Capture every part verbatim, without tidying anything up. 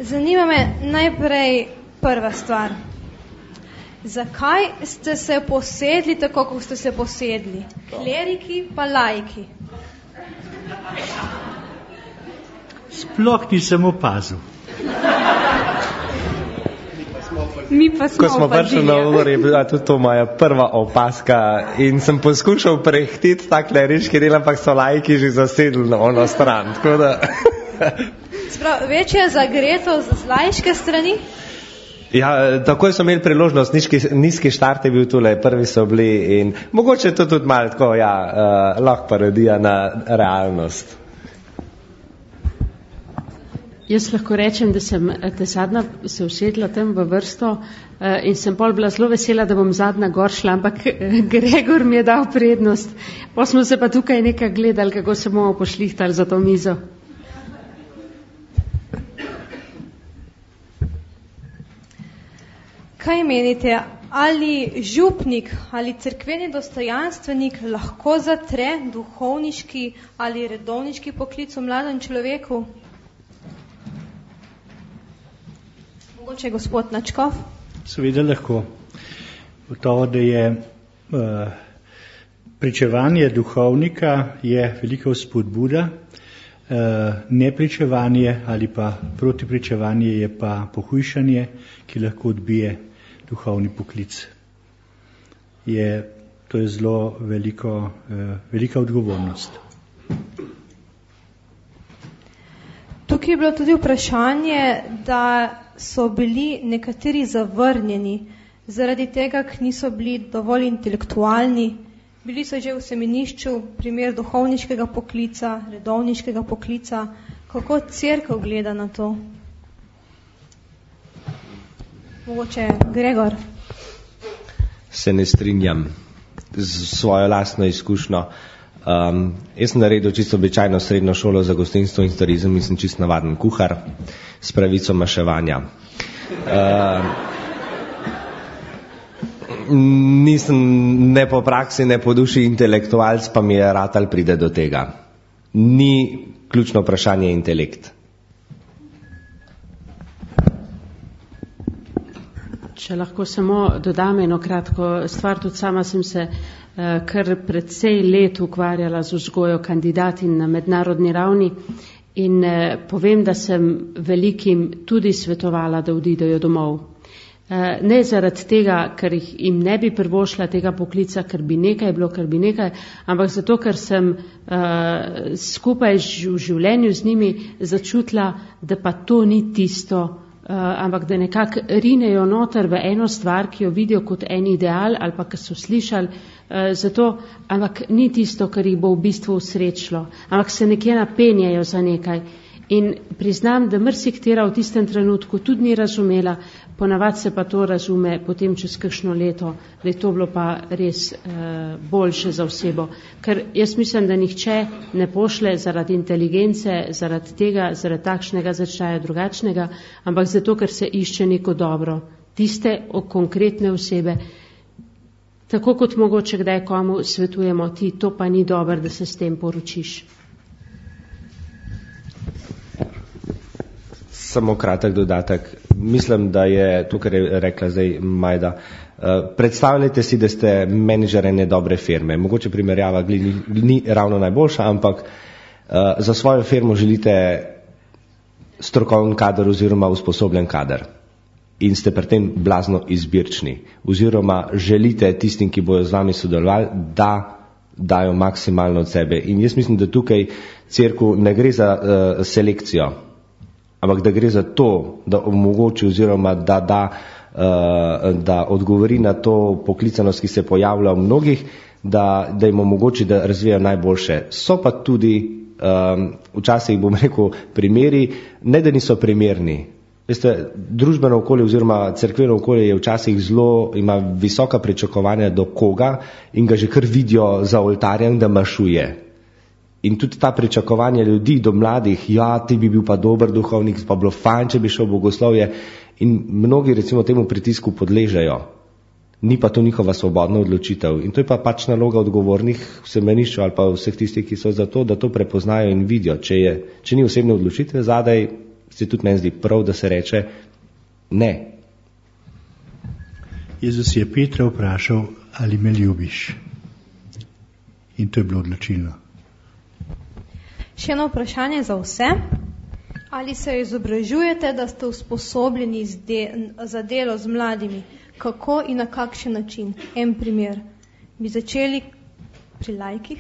Zanima me najprej prva stvar. Zakaj ste se posedli tako, kot ste se posedli? Kleriki pa laiki. Sploh nisem opazil. Mi pa smo Ko smo prišli na odbor, je bila tudi to moja prva opaska in sem poskušal prehteti ta kleriški del, ampak so laiki že zasedli na ono stran. Tako da... Sprav, večja zagretost z laiške strani? Ja, takoj so imeli priložnost, nizki, nizki štart je bil tule, prvi so bili in mogoče to tudi malo tako, ja, uh, lahko parodija na realnost. Jaz lahko rečem, da sem te zadnja se usedla tam v vrsto uh, in sem pol bila zelo vesela, da bom zadnja gor šla, ampak Gregor mi je dal prednost. Pa smo se pa tukaj nekaj gledali, kako se bomo pošlihtali za to mizo. Kaj menite, ali župnik ali cerkveni dostojanstvenik lahko zatre duhovniški ali redovniški poklic v mladem človeku? Mogoče gospod Načkov? Seveda lahko. Gotovo, da je uh, pričevanje duhovnika je velika vzpodbuda, uh, nepričevanje ali pa protipričevanje je pa pohujšanje, ki lahko odbije duhovni poklic. Je, to je zelo veliko, uh, velika odgovornost. Tukaj je bilo tudi vprašanje, da so bili nekateri zavrnjeni zaradi tega, ker niso bili dovolj intelektualni. Bili so že v semenišču, primer duhovniškega poklica, redovniškega poklica. Kako cerkev gleda na to? Mogoče Gregor? Se ne strinjam z svojo lastno izkušnjo. Um, jaz sem naredil čisto običajno srednjo šolo za gostinstvo in turizem in sem čisto navaden kuhar s pravico maševanja. Uh, nisem ne po praksi, ne po duši intelektualc, pa mi je ratal pride do tega. Ni ključno vprašanje intelekt. Če lahko samo dodam eno kratko stvar, tudi sama sem se uh, kar precej let ukvarjala z vzgojo kandidatin na mednarodni ravni in uh, povem, da sem velikim tudi svetovala, da odidejo domov. Uh, ne zaradi tega, ker jim ne bi prvošla tega poklica, ker bi nekaj bilo, ker bi nekaj, ampak zato, ker sem uh, skupaj v življenju z njimi začutila, da pa to ni tisto, Uh, ampak da nekako rinejo noter v eno stvar, ki jo vidijo kot en ideal ali pa, ki so slišali, uh, zato, ampak ni tisto, kar jih bo v bistvu usrečilo, ampak se nekje napenjajo za nekaj. In priznam, da mrsiktera v tistem trenutku tudi ni razumela, ponavadi se pa to razume potem čez kakšno leto, da je to bilo pa res uh, boljše za osebo. Ker jaz mislim, da nihče ne pošle zaradi inteligence, zaradi tega, zaradi takšnega začaja drugačnega, ampak zato, ker se išče neko dobro. Tiste o konkretne osebe, tako kot mogoče kdaj komu svetujemo, ti to pa ni dobro, da se s tem poročiš. Samo kratek dodatek. Mislim, da je to, kar je rekla zdaj Majda. Predstavljajte si, da ste menedžer ene dobre firme. Mogoče primerjava ni, ni ravno najboljša, ampak za svojo firmo želite strokoven kader oziroma usposobljen kader. In ste pri tem blazno izbirčni. Oziroma želite tistim, ki bojo z vami sodelovali, da dajo maksimalno od sebe. In jaz mislim, da tukaj cerkev ne gre za uh, selekcijo, ampak da gre za to, da omogoči oziroma da, da, uh, da odgovori na to poklicanost, ki se pojavlja v mnogih, da, da jim omogoči, da razvijajo najboljše. So pa tudi um, včasih, bom rekel, primeri, ne da niso primerni. Veste, družbeno okolje oziroma cerkveno okolje je včasih zelo, ima visoka pričakovanja do koga in ga že kar vidijo za oltarjem, da mašuje. In tudi ta pričakovanja ljudi do mladih, ja, ti bi bil pa dober duhovnik, pa bilo fajn, če bi šel v bogoslovje. In mnogi recimo temu pritisku podležejo. Ni pa to njihova svobodna odločitev. In to je pa pač naloga odgovornih v semenišču ali pa vseh tistih, ki so za to, da to prepoznajo in vidijo. Če, je, če ni osebne odločitve zadaj, se tudi meni zdi prav, da se reče ne. Jezus je Petra vprašal, ali me ljubiš. In to je bilo odločilno. Še eno vprašanje za vse. Ali se izobražujete, da ste usposobljeni za delo z mladimi? Kako in na kakšen način? En primer. Bi začeli pri lajkih?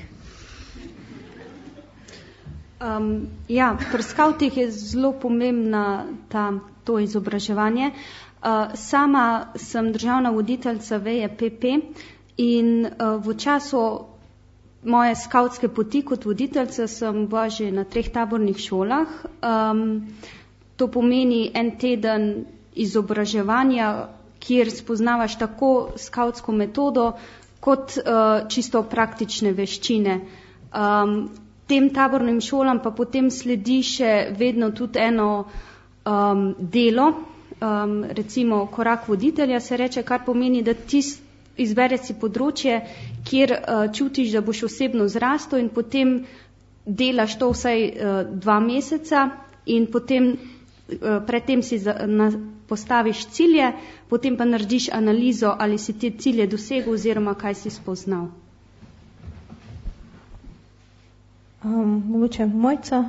Um, ja, pri skavtih je zelo pomembna ta, to izobraževanje. Uh, sama sem državna voditeljica veje P P in uh, v času moje skavtske poti kot voditeljica sem bila že na treh tabornih šolah. Um, to pomeni en teden izobraževanja, kjer spoznavaš tako skavtsko metodo kot uh, čisto praktične veščine. Um, tem tabornim šolam pa potem sledi še vedno tudi eno um, delo, um, recimo korak voditelja se reče, kar pomeni, da ti izbere si področje, kjer uh, čutiš, da boš osebno zrastel in potem delaš to vsaj uh, dva meseca in potem uh, predtem si za, na, postaviš cilje, potem pa narediš analizo, ali si te cilje dosegel oziroma kaj si spoznal. Um, mogoče Mojca?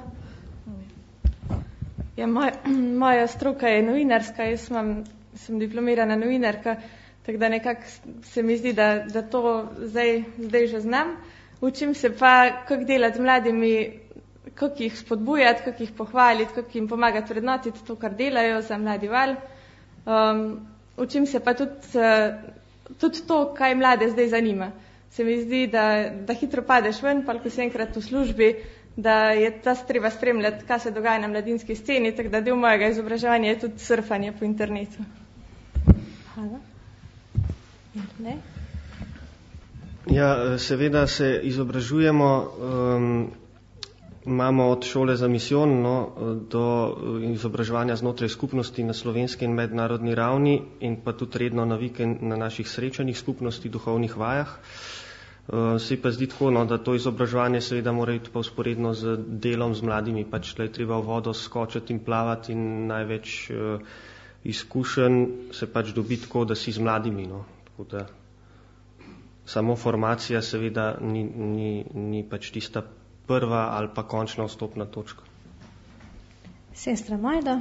Ja, moj, moja stroka je novinarska, jaz imam, sem diplomirana novinarka, tako da nekako se mi zdi, da, da to zdaj, zdaj že znam. Učim se pa, kako delati z mladimi, kako jih spodbujati, kako jih pohvaliti, kako jim pomagati vrednotiti to, kar delajo za Mladi val. Um, učim se pa tudi, uh, tudi to, kaj mlade zdaj zanima. Se mi zdi, da, da hitro padeš ven, pa ko si enkrat v službi, da je ta treba spremljati, kaj se dogaja na mladinski sceni, tako da del mojega izobraževanja je tudi surfanje po internetu. Hvala. Ne? Ja, seveda se izobražujemo, um, imamo od šole za misijon no, do izobraževanja znotraj skupnosti na slovenski in mednarodni ravni in pa tudi redno na vikend na naših srečanjih skupnosti, duhovnih vajah. Uh, se pa zdi tako, no, da to izobraževanje seveda mora iti pa usporedno z delom z mladimi, pač tle je treba v vodo skočiti in plavati in največ uh, izkušenj se pač dobi tako, da si z mladimi, no, tako da samo formacija seveda ni, ni, ni pač tista prva ali pa končna vstopna točka. Sestra Majda?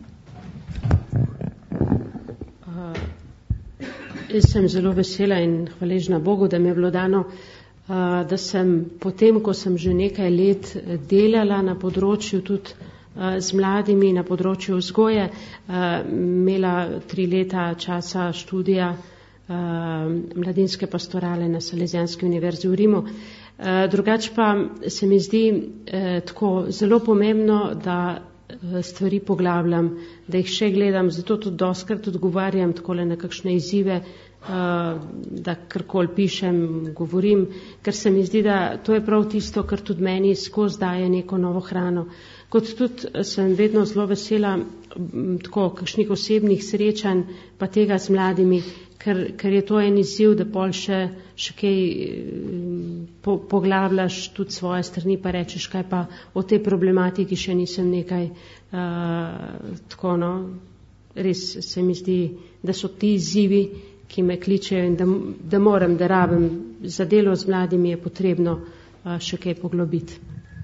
Uh, jaz sem zelo vesela in hvaležna Bogu, da mi je bilo dano, uh, da sem potem, ko sem že nekaj let delala na področju tudi uh, z mladimi, na področju vzgoje, uh, imela tri leta časa študija uh, mladinske pastorale na Salesijanski univerzi v Rimu. Uh, drugače pa se mi zdi uh, tako zelo pomembno, da stvari poglabljam, da jih še gledam, zato tudi doskrat odgovarjam takole na kakšne izzive, da karkoli pišem, govorim, ker se mi zdi, da to je prav tisto, kar tudi meni skozi daje neko novo hrano. Kot tudi sem vedno zelo vesela tako kakšnih osebnih srečanj, pa tega z mladimi, ker, ker je to en izziv, da pol še, še kaj po, poglabljaš tudi svoje strani, pa rečeš, kaj pa o tej problematiki še nisem nekaj uh, tako, no, res se mi zdi, da so ti izzivi, ki me kličejo in da, da moram, da rabim za delo z mladimi je potrebno uh, še kaj poglobiti.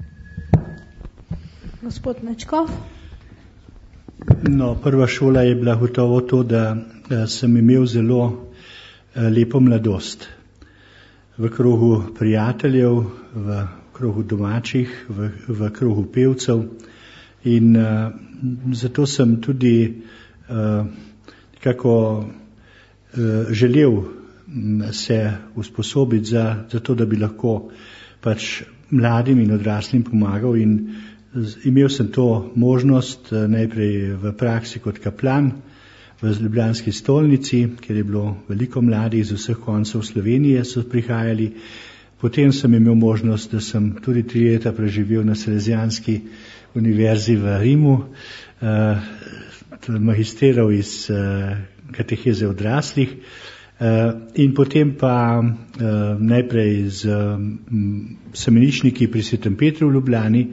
Gospod Nečkov? No, prva šola je bila gotovo to, da, da sem imel zelo uh, lepo mladost. V krogu prijateljev, v krogu domačih, v, v krogu pevcev in uh, zato sem tudi uh, nekako uh, želel se usposobiti za, za to, da bi lahko pač mladim in odraslim pomagal in imel sem to možnost najprej v praksi kot kaplan v ljubljanski stolnici, kjer je bilo veliko mladih z vseh koncev Slovenije so prihajali. Potem sem imel možnost, da sem tudi tri leta preživel na Salesijanski univerzi v Rimu, eh, magistriral iz eh, kateheze odraslih eh, in potem pa eh, najprej z mm, semeničniki pri Svetem Petru v Ljubljani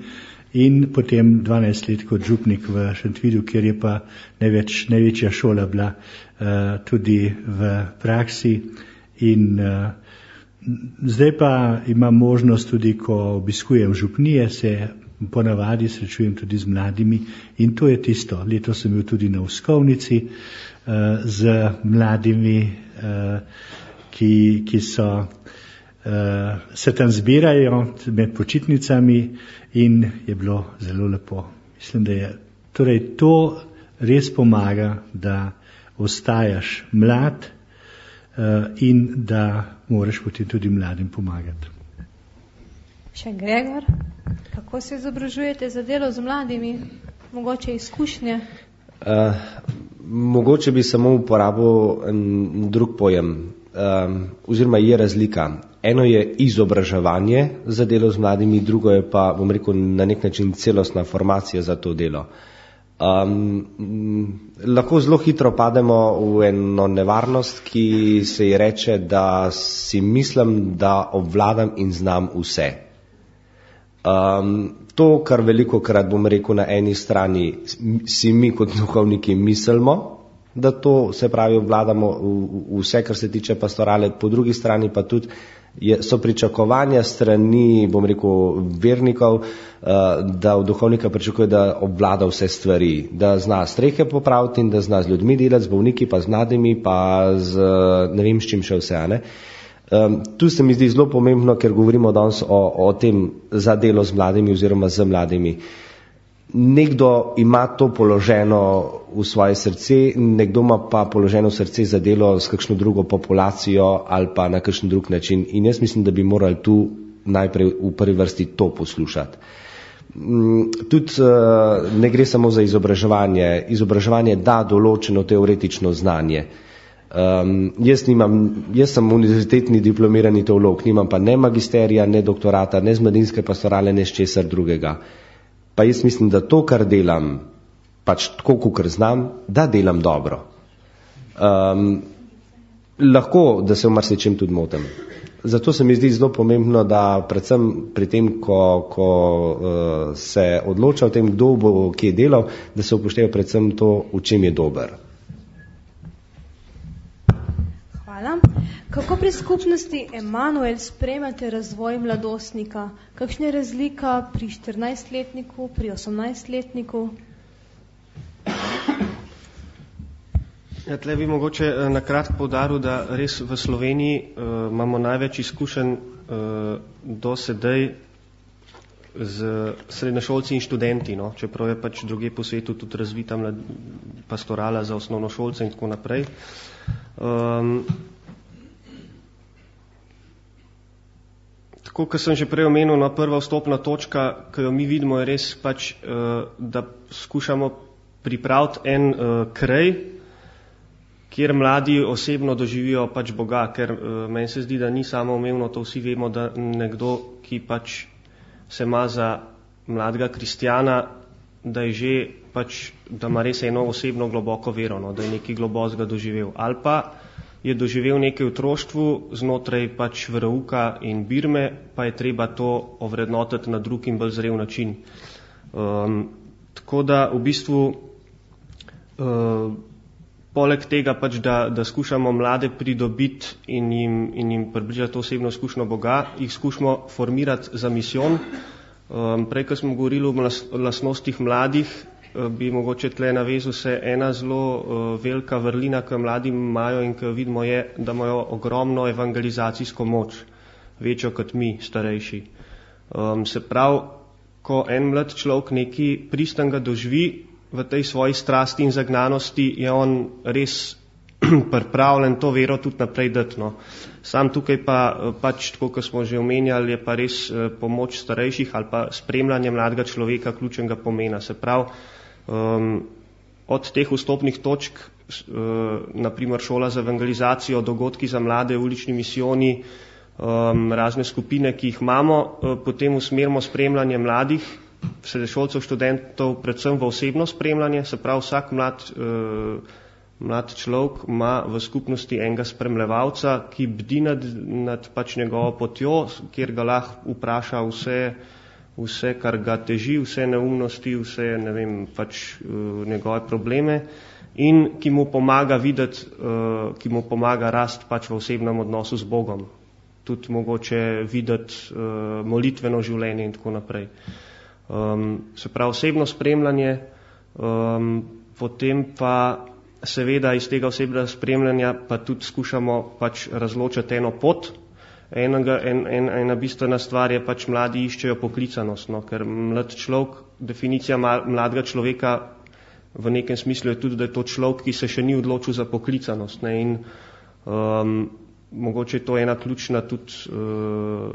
in potem dvanajst let kot župnik v Šentvidu, kjer je pa največ, največja šola bila uh, tudi v praksi. In uh, zdaj pa imam možnost tudi, ko obiskujem župnije, se ponavadi srečujem tudi z mladimi in to je tisto. Letos sem bil tudi na Uskovnici uh, z mladimi, uh, ki, ki so, uh, se tam zbirajo med počitnicami in je bilo zelo lepo. Mislim, da je torej to res pomaga, da ostajaš mlad uh, in da moraš potem tudi mladim pomagati. Še Gregor, kako se izobražujete za delo z mladimi? Mogoče izkušnje? Uh, mogoče bi samo uporabil en drug pojem, um, oziroma je razlika. Eno je izobraževanje za delo z mladimi, drugo je pa, bom rekel, na nek način celostna formacija za to delo. Um, lahko zelo hitro pademo v eno nevarnost, ki se ji reče, da si mislim, da obvladam in znam vse. Um, to, kar veliko krat, bom rekel, na eni strani si mi kot duhovniki mislimo, da to, se pravi, obvladamo vse, kar se tiče pastorale, po drugi strani pa tudi je, so pričakovanja strani, bom rekel, vernikov, uh, da od duhovnika pričakuje, da obvlada vse stvari, da zna strehe popraviti in da zna z ljudmi delati, z bolniki, pa z mladimi, pa z ne vem s čim še vse, ne. Um, tu se mi zdi zelo pomembno, ker govorimo danes o, o tem za delo z mladimi oziroma z mladimi. Nekdo ima to položeno v svoje srce, nekdo ima pa položeno srce za delo s kakšno drugo populacijo ali pa na kakšen drug način. In jaz mislim, da bi morali tu najprej v prvi vrsti to poslušati. Um, tudi uh, ne gre samo za izobraževanje. Izobraževanje da določeno teoretično znanje. Um, jaz, nimam, jaz sem univerzitetni diplomirani teolog, nimam pa ne magisterija, ne doktorata, ne z mladinske pastorale, ne z česar drugega. Pa jaz mislim, da to, kar delam, pač tako, kakor znam, da delam dobro. Um, lahko, da se v marsičem tudi motim. Zato se mi zdi zelo pomembno, da predvsem pri tem, ko, ko uh, se odloča o tem, kdo bo kje delal, da se upošteva predvsem to, v čem je dober. Kako pri skupnosti Emanuel spremljate razvoj mladostnika? Kakšna je razlika pri štirinajstletniku, pri osemnajstletniku? Ja, tle bi mogoče na kratko poudaril, da res v Sloveniji uh, imamo največ izkušenj uh, do sedaj z srednješolci in študenti, no? Čeprav je pač drugje po svetu tudi razvita mlad, pastorala za osnovnošolce in tako naprej. Um, Tako, kot sem že prej omenil, no, prva vstopna točka, ki jo mi vidimo, je res pač, uh, da skušamo pripraviti en uh, kraj, kjer mladi osebno doživijo pač Boga, ker uh, meni se zdi, da ni samoumevno, to vsi vemo, da nekdo, ki pač se ima za mladega kristjana, da je že pač, da ima res eno osebno globoko vero, no, da je nekaj globokega doživel. Ali pa je doživel nekaj v otroštvu znotraj pač verouka in birme, pa je treba to ovrednotiti na drug in bolj zrel način. Um, tako da v bistvu uh, poleg tega pač, da, da skušamo mlade pridobiti in jim, in jim približati osebno izkušnjo Boga, jih skušamo formirati za misijon. Um, prej, ko smo govorili o lastnostih mladih, bi mogoče tle navezal se ena zelo uh, velika vrlina, ki jo mladi imajo in ki jo vidimo, je, da imajo ogromno evangelizacijsko moč, večjo kot mi, starejši. Um, se pravi, ko en mlad človek nekaj pristnega doživi v tej svoji strasti in zagnanosti, je on res pripravljen to vero tudi naprej dati. No. Sam tukaj pa pač, tako kot smo že omenjali, je pa res uh, pomoč starejših ali pa spremljanje mladega človeka ključnega pomena. Se pravi, Um, od teh vstopnih točk, uh, naprimer šola za evangelizacijo, dogodki za mlade, ulični misijoni, um, razne skupine, ki jih imamo, uh, potem usmerimo spremljanje mladih, srednješolcev, študentov, predvsem v osebno spremljanje, se pravi vsak mlad, uh, mlad človek ima v skupnosti enega spremljevalca, ki bdi nad, nad pač njegovo potjo, kjer ga lahko vpraša vse vse, kar ga teži, vse neumnosti, vse, ne vem, pač njegove probleme in ki mu pomaga videti, ki mu pomaga rast pač v osebnem odnosu z Bogom. Tudi mogoče videti molitveno življenje in tako naprej. Se pravi, osebno spremljanje, potem pa seveda iz tega osebnega spremljanja pa tudi skušamo pač razločiti eno pot. Enega, en, en, ena bistvena stvar je pač mladi iščejo poklicanost, no, ker mlad človek, definicija mladega človeka v nekem smislu je tudi, da je to človek, ki se še ni odločil za poklicanost, ne, in um, mogoče je to ena ključna tudi uh,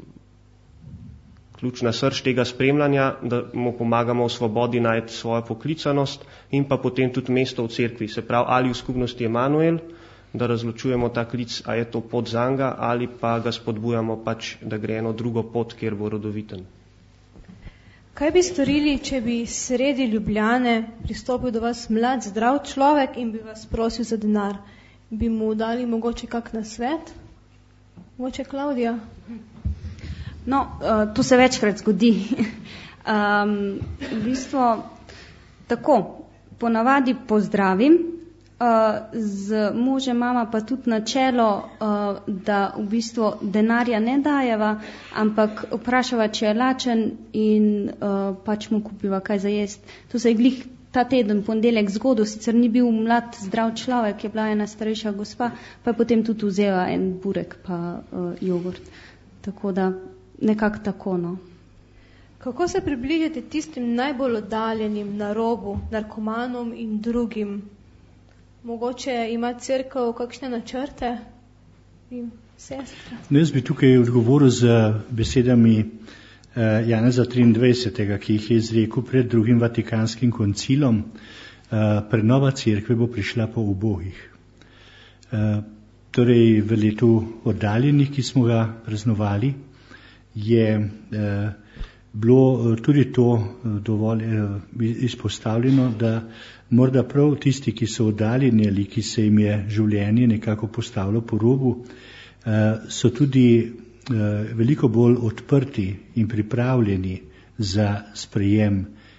ključna srž tega spremljanja, da mu pomagamo v svobodi najti svojo poklicanost in pa potem tudi mesto v cerkvi, se pravi ali v skupnosti Emanuel, da razločujemo ta klic, a je to pot zanga, ali pa ga spodbujamo pač, da gre eno drugo pot, kjer bo rodoviten. Kaj bi storili, če bi sredi Ljubljane pristopil do vas mlad, zdrav človek in bi vas prosil za denar? Bi mu dali mogoče kak nasvet? Mogoče Klaudija? No, uh, to se večkrat zgodi. um, v bistvu tako, ponavadi pozdravim, z možem mama pa tudi načelo, da v bistvu denarja ne dajeva, ampak vprašava, če je lačen in pač mu kupiva kaj za jest. To se je glih ta teden, ponedeljek zgodil, sicer ni bil mlad, zdrav človek, je bila ena starejša gospa, pa je potem tudi vzela en burek pa jogurt. Tako da nekako tako, no. Kako se približati tistim najbolj oddaljenim na robu, narkomanom in drugim? Mogoče ima cerkev kakšne načrte in sestre? No, jaz bi tukaj odgovoril z besedami eh, Janeza triindvajsetega, ki jih je izrekel pred drugim Vatikanskim koncilom. Eh, prenova cerkve bo prišla po ubogih. Eh, torej v letu oddaljenih, ki smo ga praznovali, je eh, bilo tudi to dovolj eh, izpostavljeno, da morda prav tisti, ki so oddaljeni ali ki se jim je življenje nekako postavilo po robu, so tudi veliko bolj odprti in pripravljeni za sprejem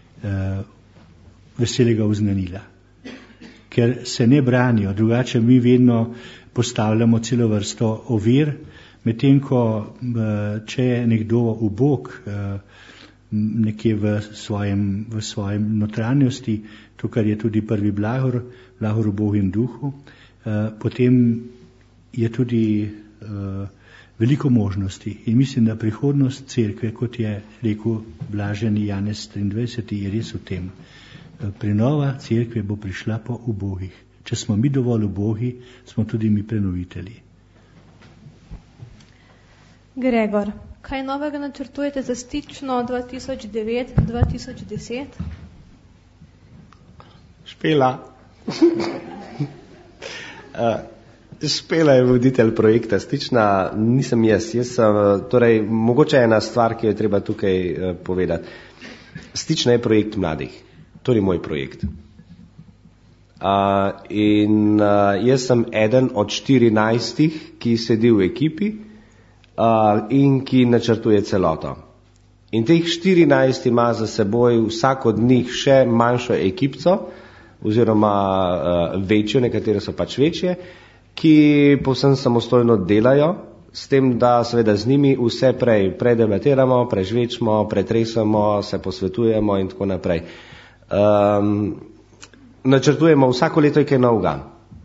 veselega oznanila. Ker se ne branijo, drugače mi vedno postavljamo celo vrsto ovir, medtem ko če je nekdo ubog nekje v svojem, v svojem notranjosti, to, kar je tudi prvi blagor, blagor v Bogu in duhu, eh, potem je tudi eh, veliko možnosti. In mislim, da prihodnost cerkve, kot je rekel blaženi Janez triindvajseti, je res v tem. Eh, prenova cerkve bo prišla po ubogih. Če smo mi dovolj ubogi, smo tudi mi prenovitelji. Gregor, kaj novega načrtujete za stično dva tisoč devet do dva tisoč deset? Špela. uh, Špela je voditelj projekta Stična, nisem jaz. Jaz sem, torej, mogoče ena stvar, ki jo je treba tukaj uh, povedati. Stična je projekt mladih. To je moj projekt. Uh, in uh, jaz sem eden od štirinajstih, ki sedi v ekipi uh, in ki načrtuje celoto. In teh štirinajst ima za seboj vsak od njih še manjšo ekipco, oziroma uh, večjo, nekatere so pač večje, ki povsem samostojno delajo, s tem, da seveda z njimi vse prej predebatiramo, prežvečimo, pretresamo, se posvetujemo in tako naprej. Um, načrtujemo vsako leto je kaj novega.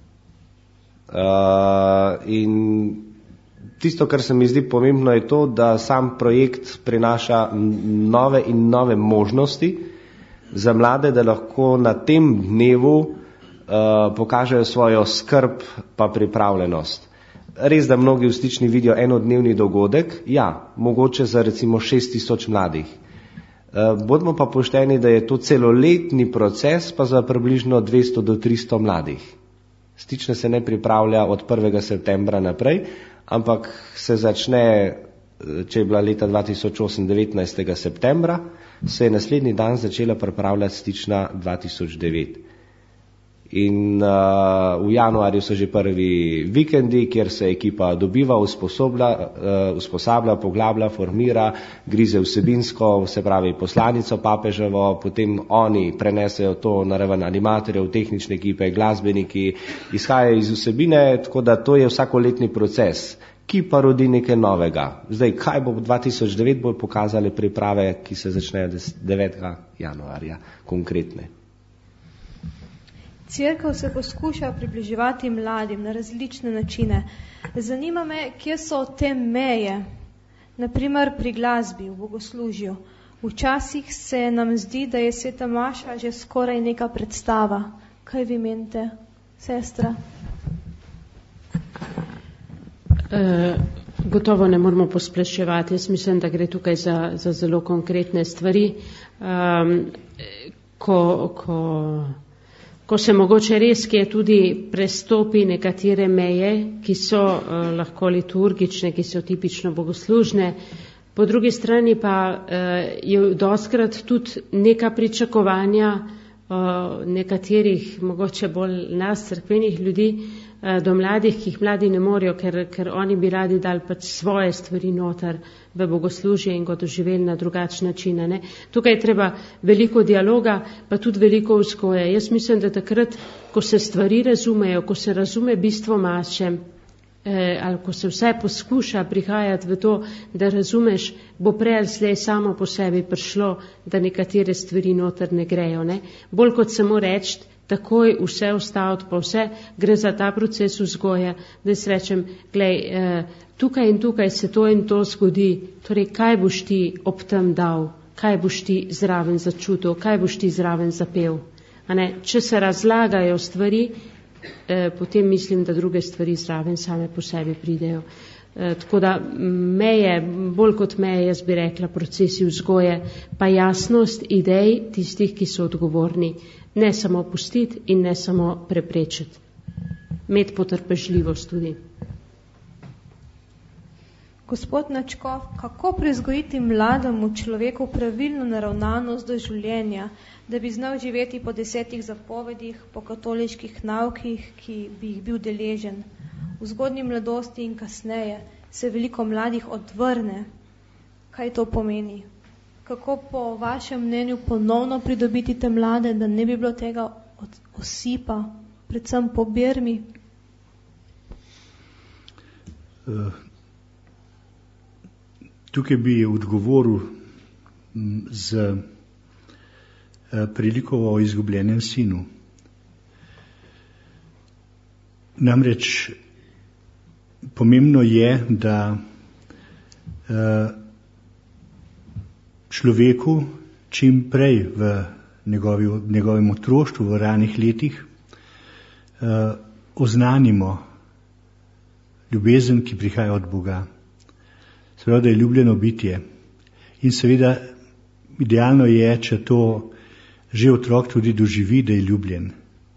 Uh, in tisto, kar se mi zdi pomembno, je to, da sam projekt prinaša nove in nove možnosti za mlade, da lahko na tem dnevu uh, pokažejo svojo skrb pa pripravljenost. Res, da mnogi v Stični vidijo enodnevni dogodek, ja, mogoče za recimo šest tisoč mladih. Uh, bodimo pa pošteni, da je to celoletni proces pa za približno dvesto do tristo mladih. Stična se ne pripravlja od prvega septembra naprej, ampak se začne, če je bila leta dva tisoč osem devetnajstega septembra, se je naslednji dan začela pripravljati Stična dva tisoč devet. In uh, v januarju so že prvi vikendi, kjer se ekipa dobiva, usposablja, uh, usposablja, poglablja, formira, grize vsebinsko, se pravi poslanico papeževo, potem oni prenesejo to na raven animatorjev, tehnične ekipe, glasbeniki, izhajajo iz vsebine, tako da to je vsakoletni proces, ki pa rodi nekaj novega. Zdaj, kaj bo dva tisoč devet bo pokazale priprave, ki se začnejo devetega januarja, konkretne. Cerkev se poskuša približevati mladim na različne načine. Zanima me, kje so te meje, naprimer pri glasbi, v bogoslužju. Včasih se nam zdi, da je sveta maša že skoraj neka predstava. Kaj vi menite, sestra? E, gotovo ne moramo pospleševati. Jaz mislim, da gre tukaj za, za zelo konkretne stvari. Um, ko... ko Ko se mogoče res, ki je tudi prestopi nekatere meje, ki so uh, lahko liturgične, ki so tipično bogoslužne, po drugi strani pa uh, je dostkrat tudi neka pričakovanja uh, nekaterih, mogoče bolj nas, cerkvenih ljudi, uh, do mladih, ki jih mladi ne morejo, ker, ker oni bi radi dali pač svoje stvari noter v bogoslužje in ga doživeli na drugačen način. Ne? Tukaj je treba veliko dialoga, pa tudi veliko vzgoje. Jaz mislim, da takrat, ko se stvari razumejo, ko se razume bistvo maše, eh, ali ko se vse poskuša prihajati v to, da razumeš, bo prej ali slej samo po sebi prišlo, da nekatere stvari noter ne grejo. Ne? Bolj kot samo reči, takoj vse ustaviti, pa vse gre za ta proces vzgoje, da jaz rečem, glej, eh, tukaj in tukaj se to in to zgodi, torej kaj boš ti ob tem dal, kaj boš ti zraven začutil, kaj boš ti zraven zapel. A ne? Če se razlagajo stvari, eh, potem mislim, da druge stvari zraven same po sebi pridejo. Eh, tako da meje, bolj kot meje, jaz bi rekla, procesi vzgoje, pa jasnost idej tistih, ki so odgovorni. Ne samo pustiti in ne samo preprečiti. Imeti potrpežljivost tudi. Gospod Načkov, kako prezgojiti mlademu človeku pravilno naravnanost do življenja, da bi znal živeti po desetih zapovedih, po katoliških naukih, ki bi jih bil deležen? V zgodnji mladosti in kasneje se veliko mladih odvrne. Kaj to pomeni? Kako po vašem mnenju ponovno pridobiti te mlade, da ne bi bilo tega osipa, predvsem po Birmi? Uh. Tukaj bi odgovoril z priliko o izgubljenem sinu. Namreč pomembno je, da človeku čim prej v njegovi, njegovem otroštvu, v ranih letih, oznanimo ljubezen, ki prihaja od Boga. Seveda, da je ljubljeno bitje. In seveda, idealno je, če to že otrok tudi doživi, da je ljubljen.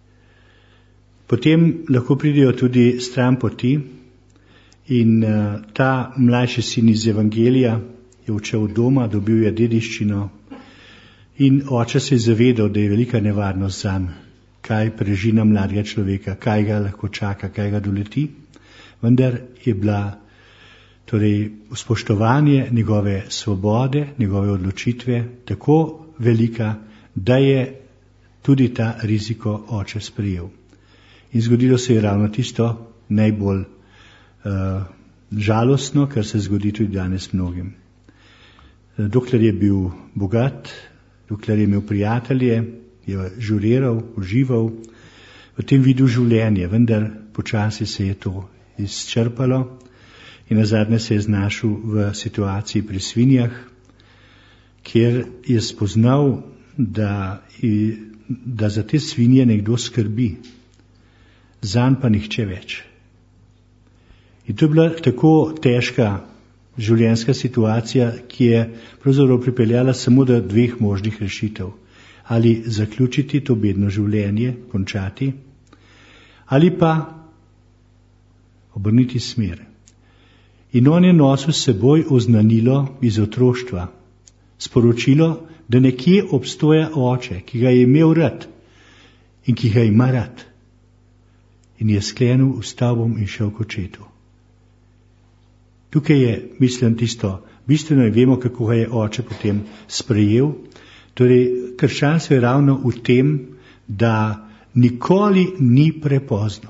Potem lahko pridejo tudi stran poti in uh, ta mlajši sin iz Evangelija je odšel od doma, dobil je dediščino in oče se je zavedal, da je velika nevarnost zanj, kaj prežina mladega človeka, kaj ga lahko čaka, kaj ga doleti, vendar je bila torej spoštovanje njegove svobode, njegove odločitve tako velika, da je tudi ta riziko oče sprejel. In zgodilo se je ravno tisto najbolj uh, žalostno, kar se zgodi tudi danes mnogim. Dokler je bil bogat, dokler je imel prijatelje, je žuriral, užival v tem vidu življenja, vendar počasi se je to izčrpalo. In nazadnje se je znašel v situaciji pri svinjah, kjer je spoznal, da, da za te svinje nekdo skrbi, zanj pa nihče več. In to je bila tako težka življenjska situacija, ki je pravzaprav pripeljala samo do dveh možnih rešitev. Ali zaključiti to bedno življenje, končati, ali pa obrniti smer. In on je nosil s seboj oznanilo iz otroštva, sporočilo, da nekje obstoja oče, ki ga je imel rad in ki ga ima rad. In je sklenil, vstal bom in šel k očetu. Tukaj je, mislim, tisto bistveno in vemo, kako ga je oče potem sprejel. Torej, krščanstvo je ravno v tem, da nikoli ni prepozno.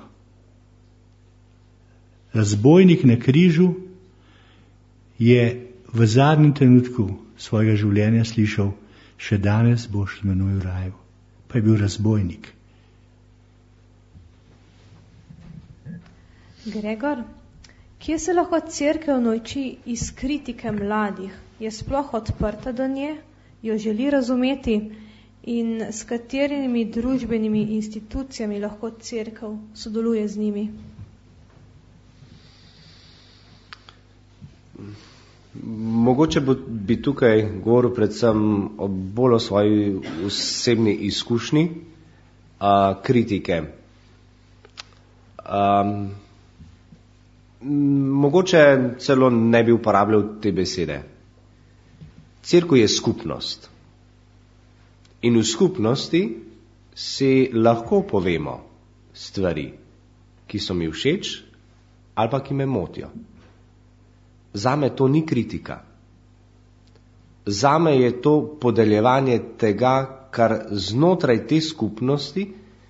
Razbojnik na križu je v zadnjem trenutku svojega življenja slišal, še danes boš z menoj v raju. Pa je bil razbojnik. Gregor, kje se lahko cerkev nauči iz kritike mladih? Je sploh odprta do nje? Jo želi razumeti? In s katerimi družbenimi institucijami lahko cerkev sodeluje z njimi? Mogoče bi tukaj govoril predvsem o bolj o svoji osebni izkušnji a, kritike. Um, mogoče celo ne bi uporabljal te besede. Cerkev je skupnost. In v skupnosti si lahko povemo stvari, ki so mi všeč ali pa ki me motijo. Zame to ni kritika. Zame je to podeljevanje tega, kar znotraj te skupnosti,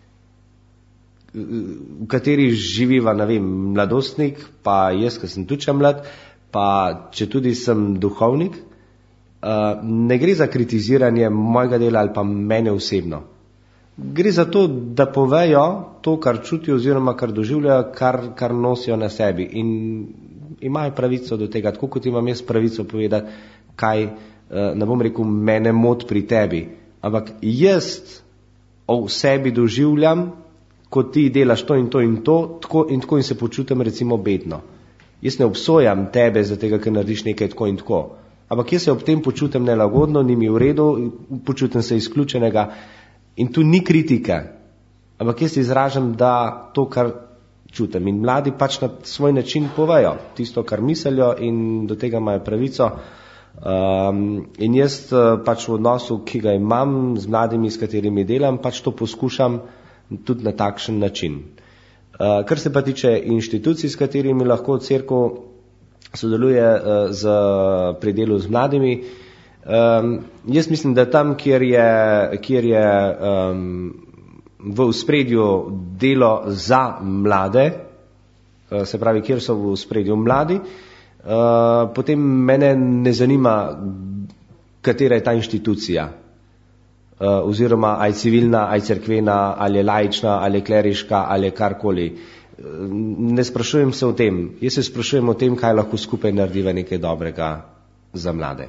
v kateri živiva, ne vem, mladostnik, pa jaz, ki sem tudi mlad, pa če tudi sem duhovnik, ne gre za kritiziranje mojega dela ali pa mene osebno. Gre za to, da povejo to, kar čutijo oziroma kar doživljajo, kar, kar nosijo na sebi. In imajo pravico do tega, tako kot imam jaz pravico povedati, kaj, ne bom rekel, mene mot pri tebi, ampak jaz o sebi doživljam, ko ti delaš to in to in to, tako in tako in se počutim recimo bedno. Jaz ne obsojam tebe za tega, ker narediš nekaj tako in tako, ampak jaz se ob tem počutim nelagodno, ni mi v redu, počutim se izključenega in tu ni kritika, ampak jaz izražam, da to, kar čutim. In mladi pač na svoj način povejo tisto, kar mislijo in do tega imajo pravico. Um, in jaz pač v odnosu, ki ga imam z mladimi, s katerimi delam, pač to poskušam tudi na takšen način. Uh, kar se pa tiče inštitucij, s katerimi lahko cerkev sodeluje uh, z, pri delu z mladimi, um, jaz mislim, da tam, kjer je, kjer je um, v ospredju delo za mlade, se pravi, kjer so v ospredju mladi, potem mene ne zanima, katera je ta inštitucija, oziroma aj civilna, aj cerkvena, ali je laična, ali je kleriška, ali je karkoli. Ne sprašujem se o tem. Jaz se sprašujem o tem, kaj lahko skupaj narediva nekaj dobrega za mlade.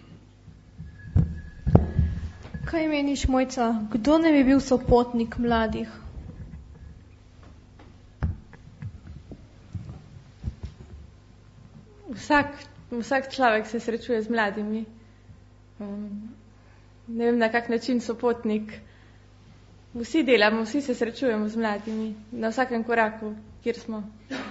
Kaj meniš, Mojca, kdo ne bi bil sopotnik mladih? Vsak, vsak človek se srečuje z mladimi. Um, ne vem, na kak način sopotnik. Vsi delamo, vsi se srečujemo z mladimi, na vsakem koraku, kjer smo.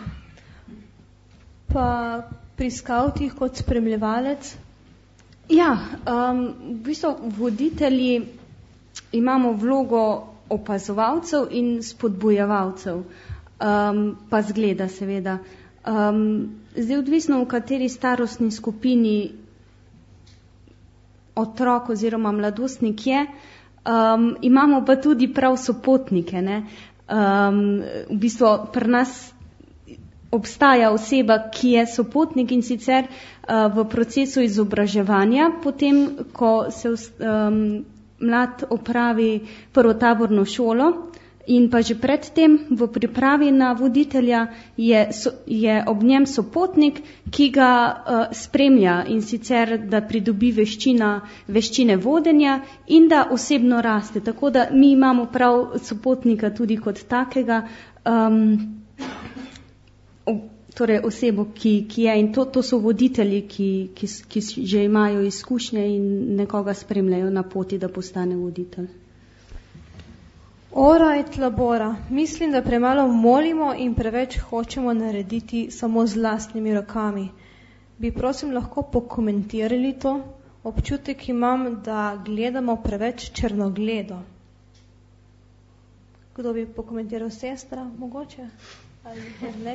Pa pri skavtih kot spremljevalec? Ja, um, v bistvu voditelji imamo vlogo opazovalcev in spodbujevalcev, um, pa zgleda seveda. Um, zdaj odvisno, v kateri starostni skupini otrok oziroma mladostnik je, um, imamo pa tudi prav sopotnike. Ne? Um, v bistvu pri nas obstaja oseba, ki je sopotnik in sicer uh, v procesu izobraževanja, potem, ko se um, mlad opravi prvo taborno šolo in pa že predtem v pripravi na voditelja je, so, je ob njem sopotnik, ki ga uh, spremlja in sicer, da pridobi veščina, veščine vodenja in da osebno raste. Tako da mi imamo prav sopotnika tudi kot takega, um, torej osebo, ki, ki je, in to, to so voditelji, ki, ki, ki že imajo izkušnje in nekoga spremljajo na poti, da postane voditelj. Ora et labora. Mislim, da premalo molimo in preveč hočemo narediti samo z lastnimi rokami. Bi prosim lahko pokomentirali to? Občutek imam, da gledamo preveč črnogledo. Kdo bi pokomentiral? Sestra, mogoče? Ali ne?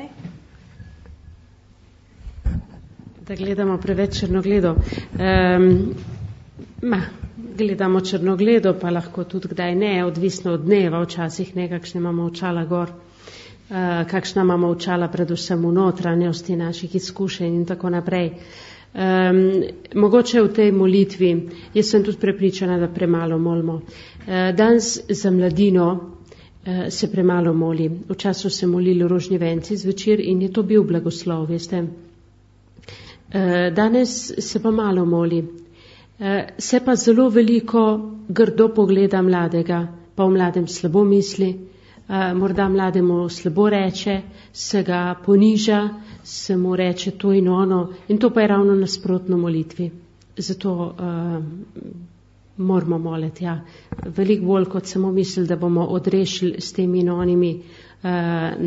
Da gledamo preveč črnogledo. Um, ma, gledamo črnogledo, pa lahko tudi kdaj ne, odvisno od dneva, včasih ne, kakšne imamo očala gor, uh, kakšna imamo očala predvsem v notranjosti naših izkušenj in tako naprej. Um, mogoče v tej molitvi, jaz sem tudi prepričana, da premalo molimo. Uh, danes za mladino uh, se premalo moli. V času se molili rožni venci zvečer in je to bil blagoslov, veste. Uh, danes se pa malo moli. Uh, se pa zelo veliko grdo pogleda mladega, pa v mladem slabo misli, uh, morda mlademu slabo reče, se ga poniža, se mu reče to in ono, in to pa je ravno nasprotno molitvi. Zato uh, moramo moliti, ja. Veliko bolj, kot samo mislili, da bomo odrešili s temi in onimi uh,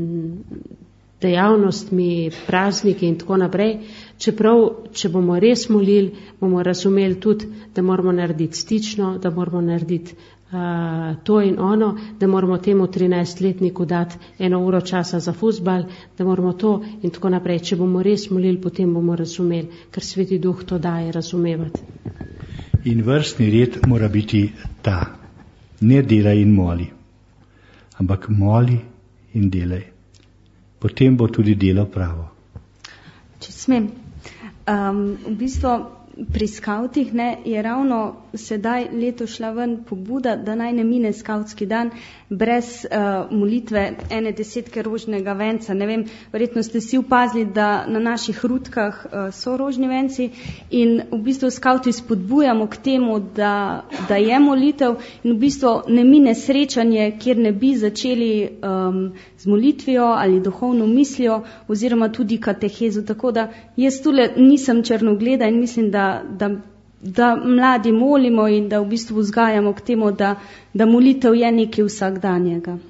dejavnostmi, prazniki in tako naprej. Čeprav, če bomo res molili, bomo razumeli tudi, da moramo narediti stično, da moramo narediti Uh, to in ono, da moramo temu trinajstletniku dati eno uro časa za fuzbal, da moramo to in tako naprej. Če bomo res molili, potem bomo razumeli, ker Sveti Duh to daje razumevati. In vrstni red mora biti ta, ne delaj in moli, ampak moli in delaj. Potem bo tudi delo pravo. Če smem, um, v bistvu pri skavtih ne, je ravno sedaj leto šla ven pobuda, da naj ne mine skavtski dan brez uh, molitve ene desetke rožnega venca. Ne vem, verjetno ste si opazili, da na naših rutkah uh, so rožni venci in v bistvu skavti spodbujamo k temu, da, da je molitev in v bistvu ne mine srečanje, kjer ne bi začeli um, z molitvijo ali duhovno mislijo oziroma tudi katehezo. Tako da jaz tule nisem črnogleda in mislim, da Da, da mladi molimo in da v bistvu vzgajamo k temu, da, da molitev je nekaj vsakdanjega.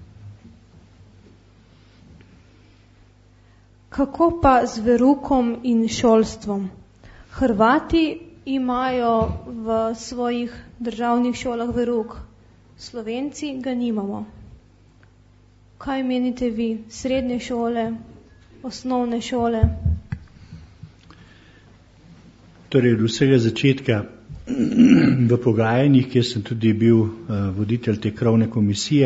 Kako pa z verukom in šolstvom? Hrvati imajo v svojih državnih šolah veruk, Slovenci ga nimamo. Kaj menite vi? Srednje šole, osnovne šole? Torej, od vsega začetka v pogajanjih, kjer sem tudi bil uh, voditelj te krovne komisije,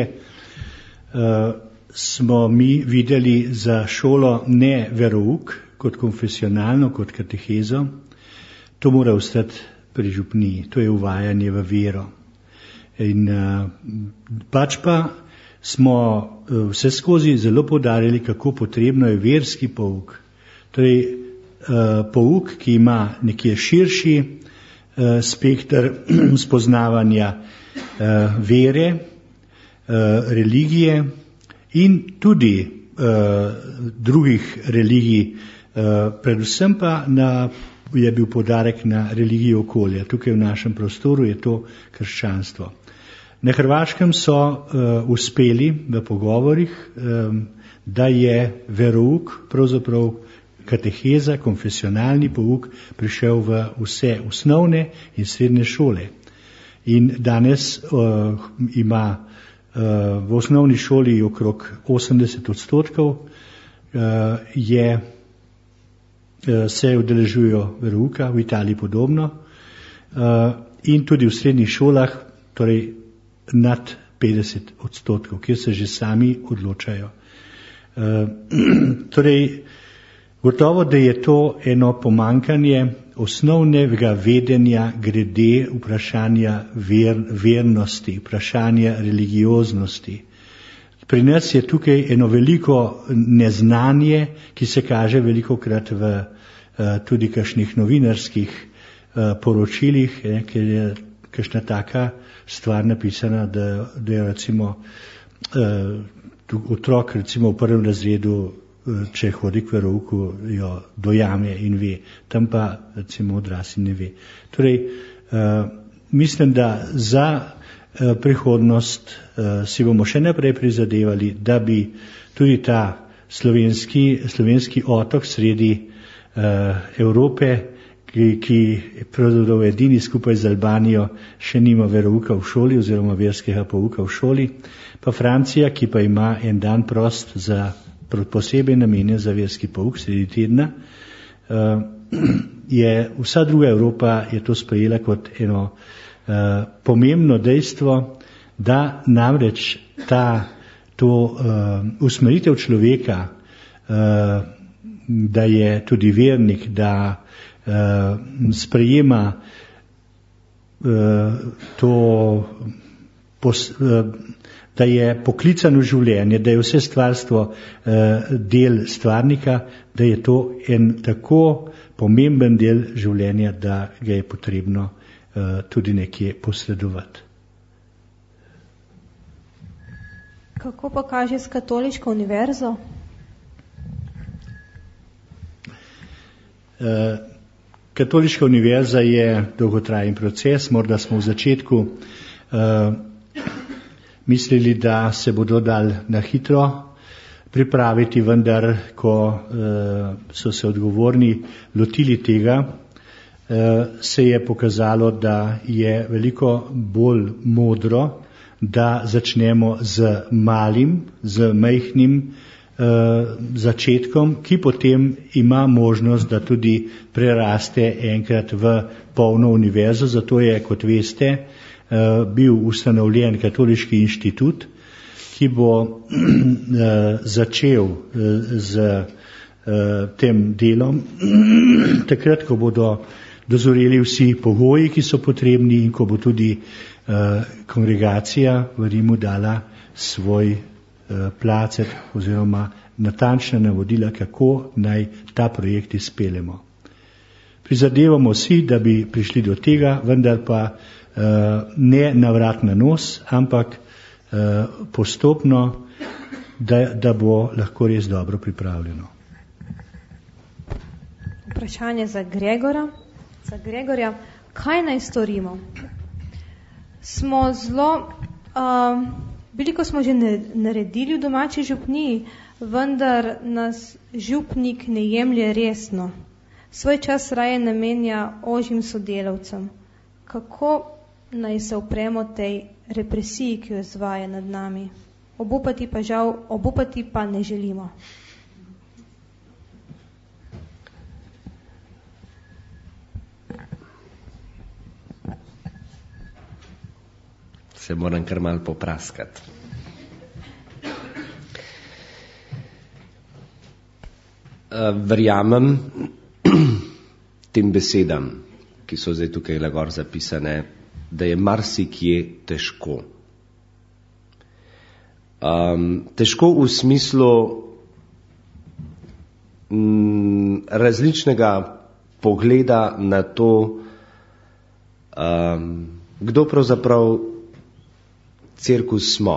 uh, smo mi videli za šolo ne verouk kot konfesionalno, kot katehezo. To mora ostati pri župniji, to je uvajanje v vero. In uh, pač pa smo uh, vse skozi zelo poudarjali, kako potrebno je verski pouk. Torej, Uh, pouk, ki ima nekje širši uh, spektr spoznavanja uh, vere, uh, religije in tudi uh, drugih religij, uh, predvsem pa na, je bil poudarek na religiji okolja. Tukaj v našem prostoru je to krščanstvo. Na Hrvaškem so uh, uspeli v pogovorih, um, da je verouk pravzaprav kateheza, konfesionalni pouk prišel v vse osnovne in srednje šole. In danes uh, ima uh, v osnovni šoli okrog osemdeset odstotkov uh, je, uh, se udeležujo verouka, v Italiji podobno, uh, in tudi v srednjih šolah, torej nad petdeset odstotkov, kjer se že sami odločajo. Uh, torej, Gotovo, da je to eno pomankanje osnovnega vedenja glede vprašanja ver, vernosti, vprašanja religioznosti. Pri nas je tukaj eno veliko neznanje, ki se kaže velikokrat v uh, tudi kakšnih novinarskih uh, poročilih, eh, ker je kakšna taka stvar napisana, da, da je recimo uh, otrok recimo v prvem razredu, če hodi k verouku, jo dojame in ve, tam pa recimo odrasli ne ve. Torej, uh, mislim, da za uh, prihodnost uh, si bomo še naprej prizadevali, da bi tudi ta slovenski, slovenski otok sredi uh, Evrope, ki, ki pravzaprav edini skupaj z Albanijo še nima verouka v šoli oziroma verskega pouka v šoli, pa Francija, ki pa ima en dan prost za posebej namenjen za verski pouk sredi tedna, je vsa druga Evropa je to sprejela kot eno pomembno dejstvo, da namreč ta, to usmeritev človeka, da je tudi vernik, da sprejema to da je poklicano življenje, da je vse stvarstvo eh, del stvarnika, da je to en tako pomemben del življenja, da ga je potrebno eh, tudi nekje posredovati. Kako pa kaže s katoliško univerzo? Eh, katoliška univerza je dolgotrajen proces, morda smo v začetku eh, mislili, da se bodo dal na hitro pripraviti, vendar ko uh, so se odgovorni lotili tega, uh, se je pokazalo, da je veliko bolj modro, da začnemo z malim, z majhnim uh, začetkom, ki potem ima možnost, da tudi preraste enkrat v polno univerzo. Zato je, kot veste, bil ustanovljen katoliški inštitut, ki bo začel z tem delom takrat, ko bodo dozoreli vsi pogoji, ki so potrebni in ko bo tudi kongregacija v Rimu dala svoj placet oziroma natančna navodila, kako naj ta projekt izpeljemo. Prizadevamo si, da bi prišli do tega, vendar pa ne na vrat na nos, ampak postopno, da, da bo lahko res dobro pripravljeno. Vprašanje za Gregora. Za Gregorja, kaj naj storimo? Smo zelo, um, veliko smo že naredili v domači župniji, vendar nas župnik ne jemlje resno. Svoj čas raje namenja ožjim sodelavcem. Kako naj se upremo tej represiji, ki jo izvaja nad nami? Obupati pa žal, obupati pa ne želimo. Se moram kar malo popraskati. Verjamem tem besedam, ki so zdaj tukaj gor zapisane, da je marsikje težko. Um, težko v smislu m, različnega pogleda na to, um, kdo pravzaprav cirkus smo.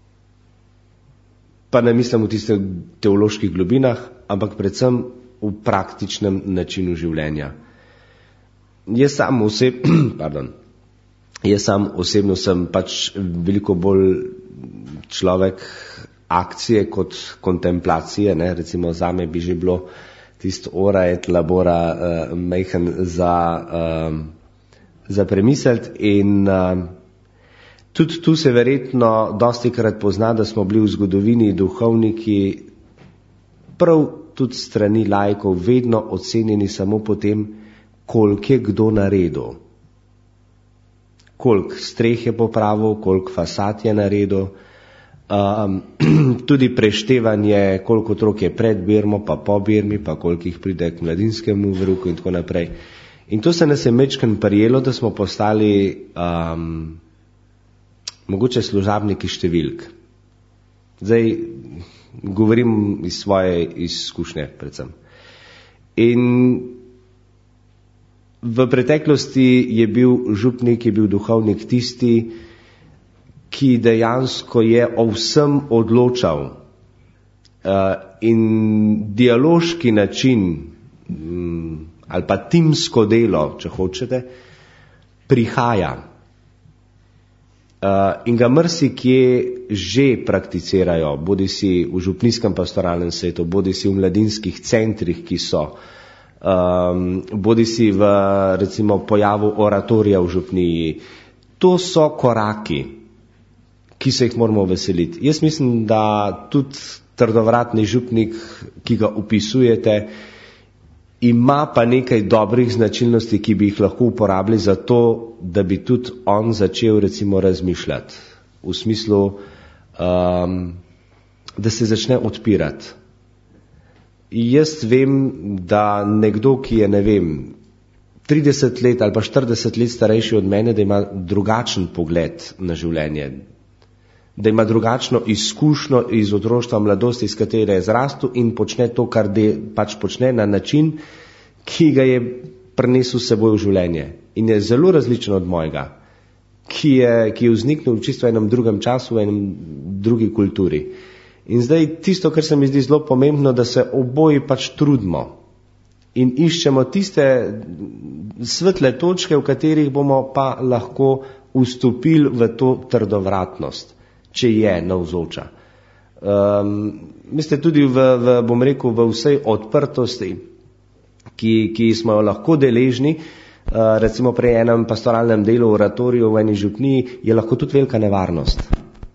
Pa ne mislim v tistih teoloških globinah, ampak predvsem v praktičnem načinu življenja. Jaz sam oseb, pardon, jaz sam osebno sem pač veliko bolj človek akcije kot kontemplacije, ne? Recimo zame bi že bilo tisto ora et labora uh, mejhen za, uh, za premisliti in uh, tudi tu se verjetno dostikrat pozna, da smo bili v zgodovini duhovniki prav tudi strani laikov vedno ocenjeni samo potem, koliko je kdo naredil. Koliko streh je popravil, koliko fasad je naredil, um, tudi preštevanje, koliko otrok je pred birmo, pa po birmi, pa koliko jih pride k mladinskemu veruku in tako naprej. In to se nas je mečken prijelo, da smo postali um, mogoče služabniki številk. Zdaj govorim iz svoje izkušnje predvsem. In v preteklosti je bil župnik, je bil duhovnik tisti, ki dejansko je o vsem odločal. In dialoški način ali pa timsko delo, če hočete, prihaja. In ga marsikje že prakticirajo, bodi si v župnijskem pastoralnem svetu, bodi si v mladinskih centrih, ki so um, bodi si v recimo pojavu oratorija v župniji. To so koraki, ki se jih moramo veseliti. Jaz mislim, da tudi trdovratni župnik, ki ga upisujete, ima pa nekaj dobrih značilnosti, ki bi jih lahko uporabili za to, da bi tudi on začel recimo razmišljati. V smislu, um, da se začne odpirati. Jaz vem, da nekdo, ki je, ne vem, trideset let ali pa štirideset let starejši od mene, da ima drugačen pogled na življenje, da ima drugačno izkušnjo iz otroštva, mladosti, iz katere je zrastel in počne to, kar de, pač počne na način, ki ga je prinesel s seboj v življenje. In je zelo različen od mojega, ki je, ki je vzniknil v čisto enem drugem času, v enem drugi kulturi. In zdaj tisto, kar se mi zdi zelo pomembno, da se oboji pač trudimo in iščemo tiste svetle točke, v katerih bomo pa lahko vstopili v to trdovratnost, če je navzoča. Um, mislite, tudi v, v, bom rekel, v vsej odprtosti, ki, ki smo jo lahko deležni, uh, recimo pri enem pastoralnem delu oratoriju v eni župniji, je lahko tudi velika nevarnost.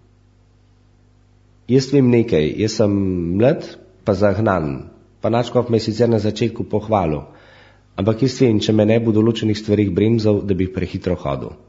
Jaz vem nekaj, jaz sem mlad, pa zagnan, pa nadškof me sicer na začetku pohvalil, ampak jaz vem, če me ne bo določenih stvarih bremzal, da bi prehitro hodil.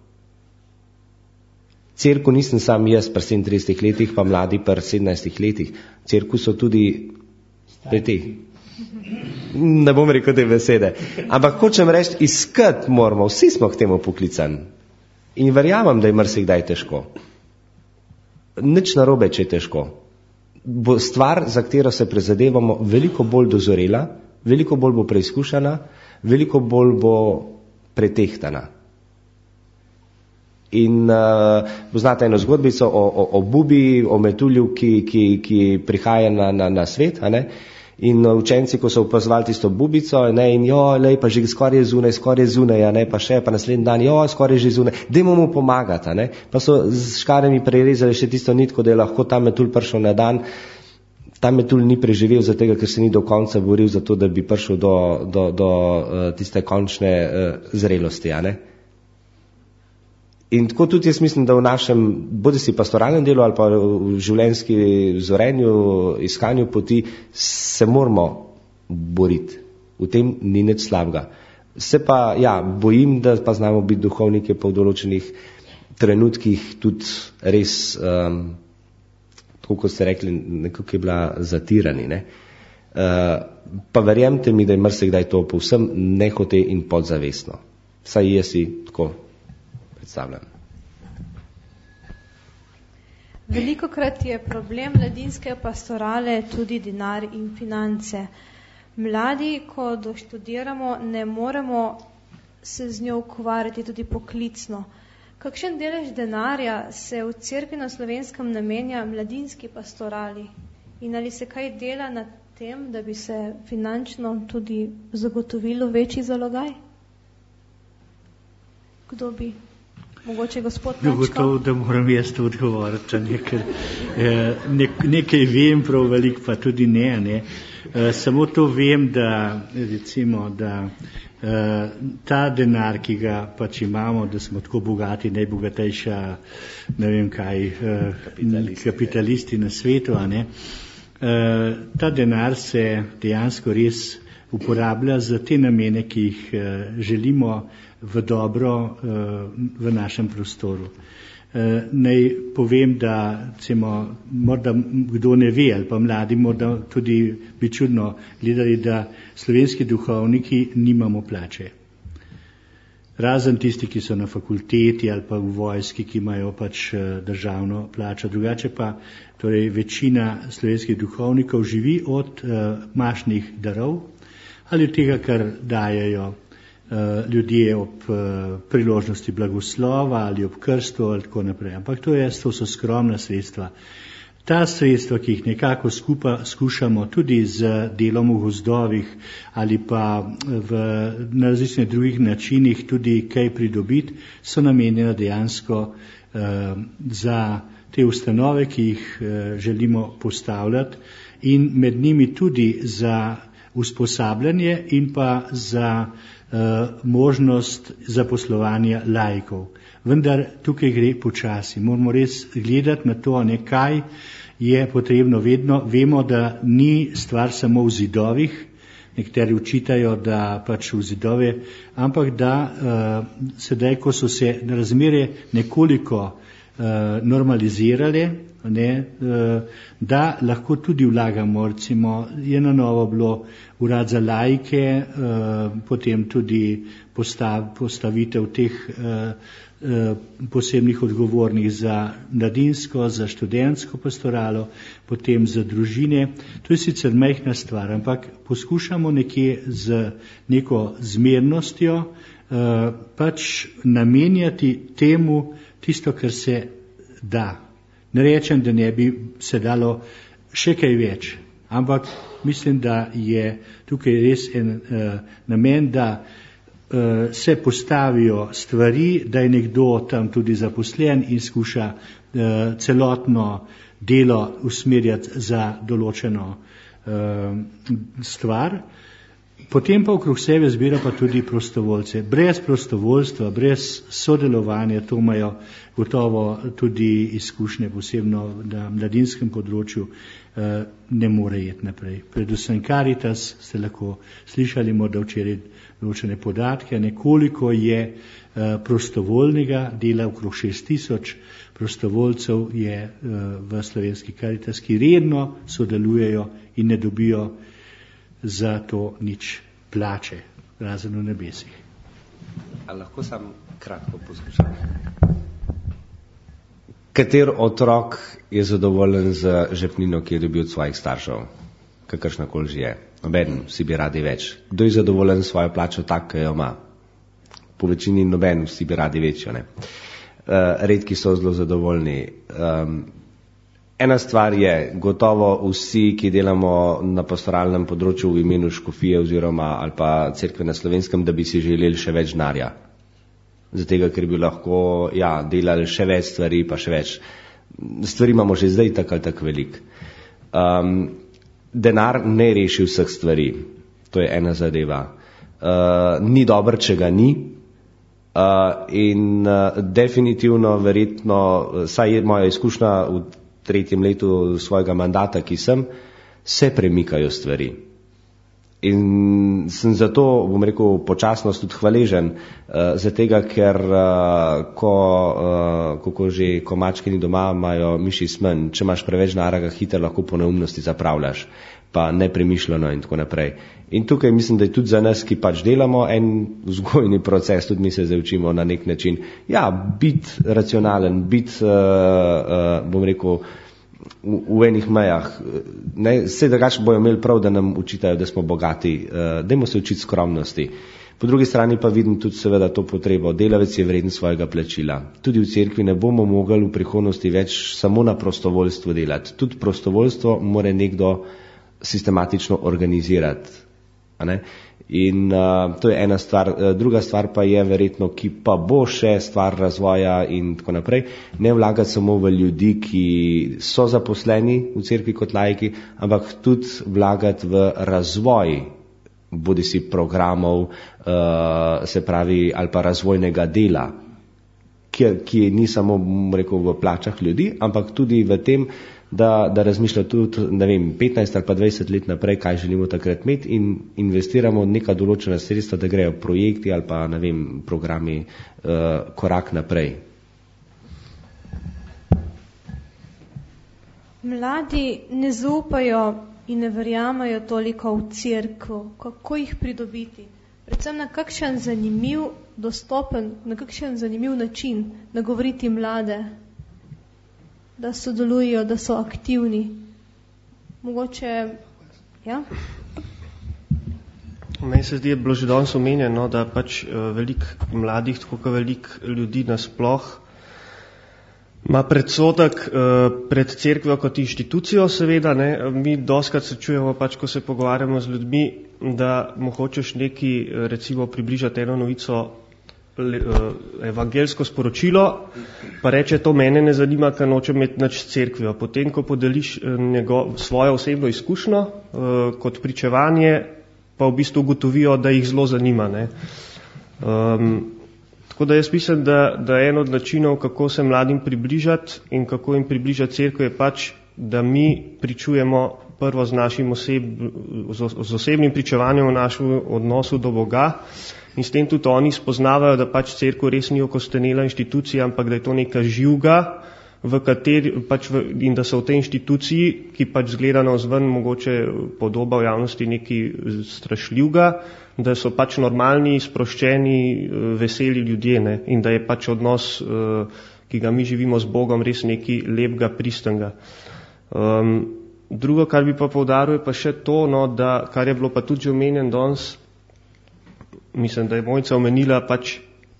Cerku nisem sam jaz pri sedemintridesetih letih, pa mladi pri sedemnajstih letih. Cerku so tudi pri teh. Ne bom rekel te besede. Ampak hočem reči, iskati moramo, vsi smo k temu poklicani. In verjamem, da je marsikdaj težko. Nič narobe, če je težko. Bo stvar, za katero se prizadevamo, veliko bolj dozorela, veliko bolj bo preizkušana, veliko bolj bo pretehtana. In uh, poznate eno zgodbico o, o, o bubi, o metulju, ki, ki, ki prihaja na, na, na svet, a ne? In učenci, ko so opazovali tisto bubico, ne, in jo, lej, pa že skoraj je zunaj, skoraj je zunaj, a ne, pa še, pa naslednji dan, jo, skoraj je že zunaj, dajmo mu pomagati, a ne, pa so z škarami prerezali še tisto nitko, da je lahko ta metulj prišel na dan. Ta metulj ni preživel zato, ker se ni do konca boril za to, da bi prišel do, do, do uh, tiste končne uh, zrelosti, a ne. In tako tudi jaz mislim, da v našem, bodi si pastoralnem delu ali pa v življenjski zorenju, iskanju poti, se moramo boriti. V tem ni nič slabega. Se pa, ja, bojim, da pa znamo biti duhovniki pa v določenih trenutkih tudi res, um, tako kot ste rekli, nekako je bila zatirani, ne. Uh, pa verjemte mi, da je marsikdaj to povsem nehote in podzavestno. Saj jaz si tako predstavljam. Velikokrat je problem mladinske pastorale tudi denar in finance. Mladi, ko doštudiramo, ne moremo se z njo ukvarjati tudi poklicno. Kakšen delež denarja se v Cerkvi na Slovenskem namenja mladinski pastorali? In ali se kaj dela na tem, da bi se finančno tudi zagotovilo večji zalogaj? Kdo bi? Mogoče gospod Mačko? Gotovo, da moram jaz to odgovoriti, ker eh, nek, nekaj vem, prav veliko pa tudi ne. ne. Eh, samo to vem, da recimo, da eh, ta denar, ki ga pač imamo, da smo tako bogati, najbogatejša, ne vem kaj, eh, kapitalisti. kapitalisti na svetu, a ne, eh, ta denar se dejansko res uporablja za te namene, ki jih eh, želimo v dobro v našem prostoru. Naj povem, da recimo, morda kdo ne ve ali pa mladi morda tudi bi čudno gledali, da slovenski duhovniki nimamo plače. Razen tisti, ki so na fakulteti ali pa v vojski, ki imajo pač državno plačo. Drugače pa torej večina slovenskih duhovnikov živi od uh, mašnih darov ali od tega, kar dajejo ljudje ob priložnosti blagoslova ali ob krstu ali tako naprej. Ampak to, je, to so skromna sredstva. Ta sredstva, ki jih nekako skupa skušamo tudi z delom v gozdovih ali pa v, na različnih drugih načinih tudi kaj pridobiti, so namenjena dejansko uh, za te ustanove, ki jih uh, želimo postavljati in med njimi tudi za usposabljanje in pa za uh, možnost zaposlovanja laikov. Vendar tukaj gre počasi. Moramo res gledati na to, ne, kaj je potrebno vedno. Vemo, da ni stvar samo v zidovih, nekateri učitajo, da pač v zidove, ampak da uh, sedaj, ko so se razmere nekoliko uh, normalizirale, ne, uh, da lahko tudi vlagamo, recimo je na novo bilo urad za laike, uh, potem tudi postav, postavitev teh uh, posebnih odgovornih za mladinsko, za študentsko pastoralo, potem za družine. To je sicer majhna stvar, ampak poskušamo nekje z neko zmernostjo pač namenjati temu tisto, kar se da. Ne rečem, da ne bi se dalo še kaj več, ampak mislim, da je tukaj res en namen, da se postavijo stvari, da je nekdo tam tudi zaposlen in skuša uh, celotno delo usmerjati za določeno uh, stvar. Potem pa okrog sebe zbira pa tudi prostovoljce. Brez prostovoljstva, brez sodelovanja, to imajo gotovo tudi izkušnje, posebno na mladinskem področju, uh, ne more jeti naprej. Predvsem Caritas, ste lahko slišali morda včeraj določene podatke, nekoliko je uh, prostovoljnega dela, okrog šest tisoč prostovoljcev je uh, v slovenski Caritas, ki redno sodelujejo in ne dobijo za to nič plače, razen v nebesih. A lahko sam kratko poskušam? Kater otrok je zadovoljen z žepnino, ki je dobil od svojih staršev? Kakršnakoli že je. Noben si bi radi več. Kdo je zadovoljen s svojo plačo tak, ki jo ima? Po večini noben si bi radi večjo, ne. Uh, redki so zelo zadovoljni. Um, ena stvar je, gotovo vsi, ki delamo na pastoralnem področju v imenu škofije oziroma ali pa cerkve na Slovenskem, da bi si želeli še več denarja. Zato, ker bi lahko ja, delali še več stvari, pa še več. Stvari imamo že zdaj tak ali tak velik. Um, Denar ne reši vseh stvari, to je ena zadeva. Uh, ni dobro, če ga ni uh, in uh, definitivno, verjetno, saj je moja izkušnja v tretjem letu svojega mandata, ki sem, se premikajo stvari. In sem zato, bom rekel, počasnost tudi hvaležen, uh, zatega, ker uh, ko, uh, kako že, ko mačke ni doma, imajo miši smen, če imaš preveč denarja, ga hitro lahko po neumnosti zapravljaš, pa nepremišljeno in tako naprej. In tukaj mislim, da je tudi za nas, ki pač delamo, en vzgojni proces, tudi mi se zdaj učimo na nek način, ja, biti racionalen, biti, uh, uh, bom rekel, V, v enih mejah. Vse drugače bojo imeli prav, da nam učitajo, da smo bogati. Uh, dajmo se učiti skromnosti. Po drugi strani pa vidim tudi seveda to potrebo. Delavec je vreden svojega plačila. Tudi v cerkvi ne bomo mogli v prihodnosti več samo na prostovoljstvo delati. Tudi prostovoljstvo mora nekdo sistematično organizirati. A ne? In uh, to je ena stvar. Uh, druga stvar pa je verjetno, ki pa bo še stvar razvoja in tako naprej, ne vlagati samo v ljudi, ki so zaposleni v cerkvi kot laiki, ampak tudi vlagati v razvoj bodi si programov, uh, se pravi, ali pa razvojnega dela, ki, ki ni samo, rekel, v plačah ljudi, ampak tudi v tem, da, da razmišlja tudi, ne vem, petnajst ali pa dvajset let naprej, kaj želimo takrat imeti in investiramo neka določena sredstva, da grejo projekti ali pa, ne vem, programi uh, korak naprej. Mladi ne zaupajo in ne verjamajo toliko v cerkev, kako jih pridobiti. Predvsem na kakšen zanimiv, dostopen, na kakšen zanimiv način nagovoriti mlade, da sodelujo, da so aktivni. Mogoče, ja? Meni se zdi, je bilo že danes omenjeno, da pač uh, veliko mladih, tako kot veliko ljudi nasploh, ima predsodek uh, pred cerkvijo kot inštitucijo, seveda, ne. Mi doskrat se čujemo, pač, ko se pogovarjamo z ljudmi, da mu hočeš neki, recimo, približati eno novico, evangelsko sporočilo, pa reče, to mene ne zanima, ker nočem imeti nič s cerkvijo. Potem, ko podeliš njego, svojo osebno izkušnjo, kot pričevanje, pa v bistvu ugotovijo, da jih zelo zanima. Ne. Um, tako da jaz mislim, da, da en od načinov, kako se mladim približati in kako jim približati cerkev, je pač, da mi pričujemo prvo z našim oseb, z osebnim pričevanjem o našem odnosu do Boga in s tem tudi oni spoznavajo, da pač cerkev res ni okostenela inštitucija, ampak da je to neka živga, v kateri, pač v, in da so v tej inštituciji, ki pač zgleda navzven mogoče podoba v javnosti neki strašljivga, da so pač normalni, sproščeni, veseli ljudje, ne? In da je pač odnos, ki ga mi živimo z Bogom, res neki lepega, pristanga. Um, drugo, kar bi pa poudaril, je pa še to, no, da, kar je bilo pa tudi že omenjen danes, mislim, da je Mojca omenila, pač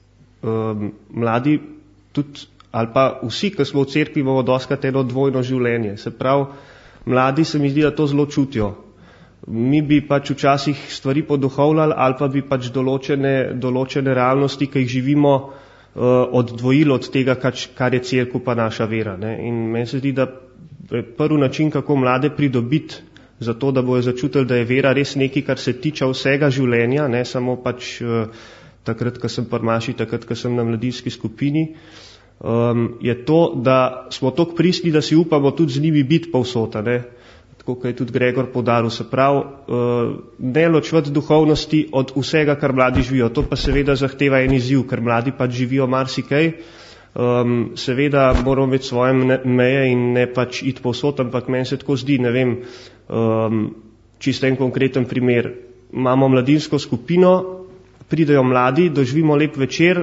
um, mladi tudi, ali pa vsi, ki smo v cerkvi, imamo dostikrat eno dvojno življenje. Se pravi, mladi se mi zdi, da to zelo čutijo. Mi bi pač včasih stvari poduhovljali ali pa bi pač določene, določene realnosti, ki jih živimo, uh, oddvojili od tega, kar je cerkev pa naša vera. Ne? In meni se zdi, da je prvi način, kako mlade pridobiti, zato da bojo začutili, da je vera res nekaj, kar se tiče vsega življenja, ne samo pač uh, takrat, ko sem pri maši, takrat, ko sem na mladinski skupini, um, je to, da smo toliko pristni, da si upamo tudi z njimi biti povsod, ne? Tako, kot je tudi Gregor poudaril, se pravi, uh, ne ločevati duhovnosti od vsega, kar mladi živijo. To pa seveda zahteva en izziv, ker mladi pač živijo marsikaj. Um, seveda moramo imeti svoje meje in ne pač iti povsod, ampak meni se tako zdi, ne vem, um, čisto en konkreten primer. Imamo mladinsko skupino, pridejo mladi, doživimo lep večer,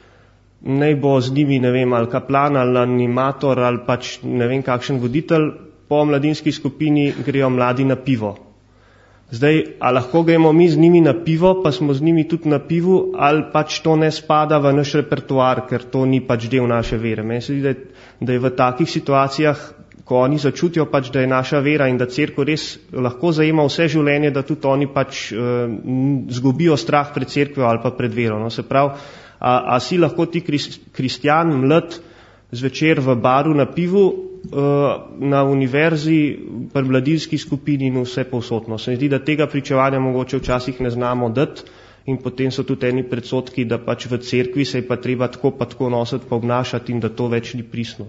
naj bo z njimi, ne vem, ali kaplan, ali animator, ali pač ne vem kakšen voditelj, po mladinski skupini grejo mladi na pivo. Zdaj, a lahko gremo mi z njimi na pivo, pa smo z njimi tudi na pivu, ali pač to ne spada v naš repertoar, ker to ni pač del naše vere. Meni se zdi, da je v takih situacijah, ko oni začutijo pač, da je naša vera in da cerkev res lahko zajema vse življenje, da tudi oni pač uh, zgubijo strah pred cerkvijo ali pa pred vero. No, se pravi, a, a si lahko ti kristjan, mlad, zvečer v baru na pivu, na univerzi, pri mladinski skupini in vse povsodno. Se mi zdi, da tega pričevanja mogoče včasih ne znamo dati in potem so tudi eni predsodki, da pač v cerkvi se je pa treba tako pa tako nositi pa obnašati in da to več ni pristno.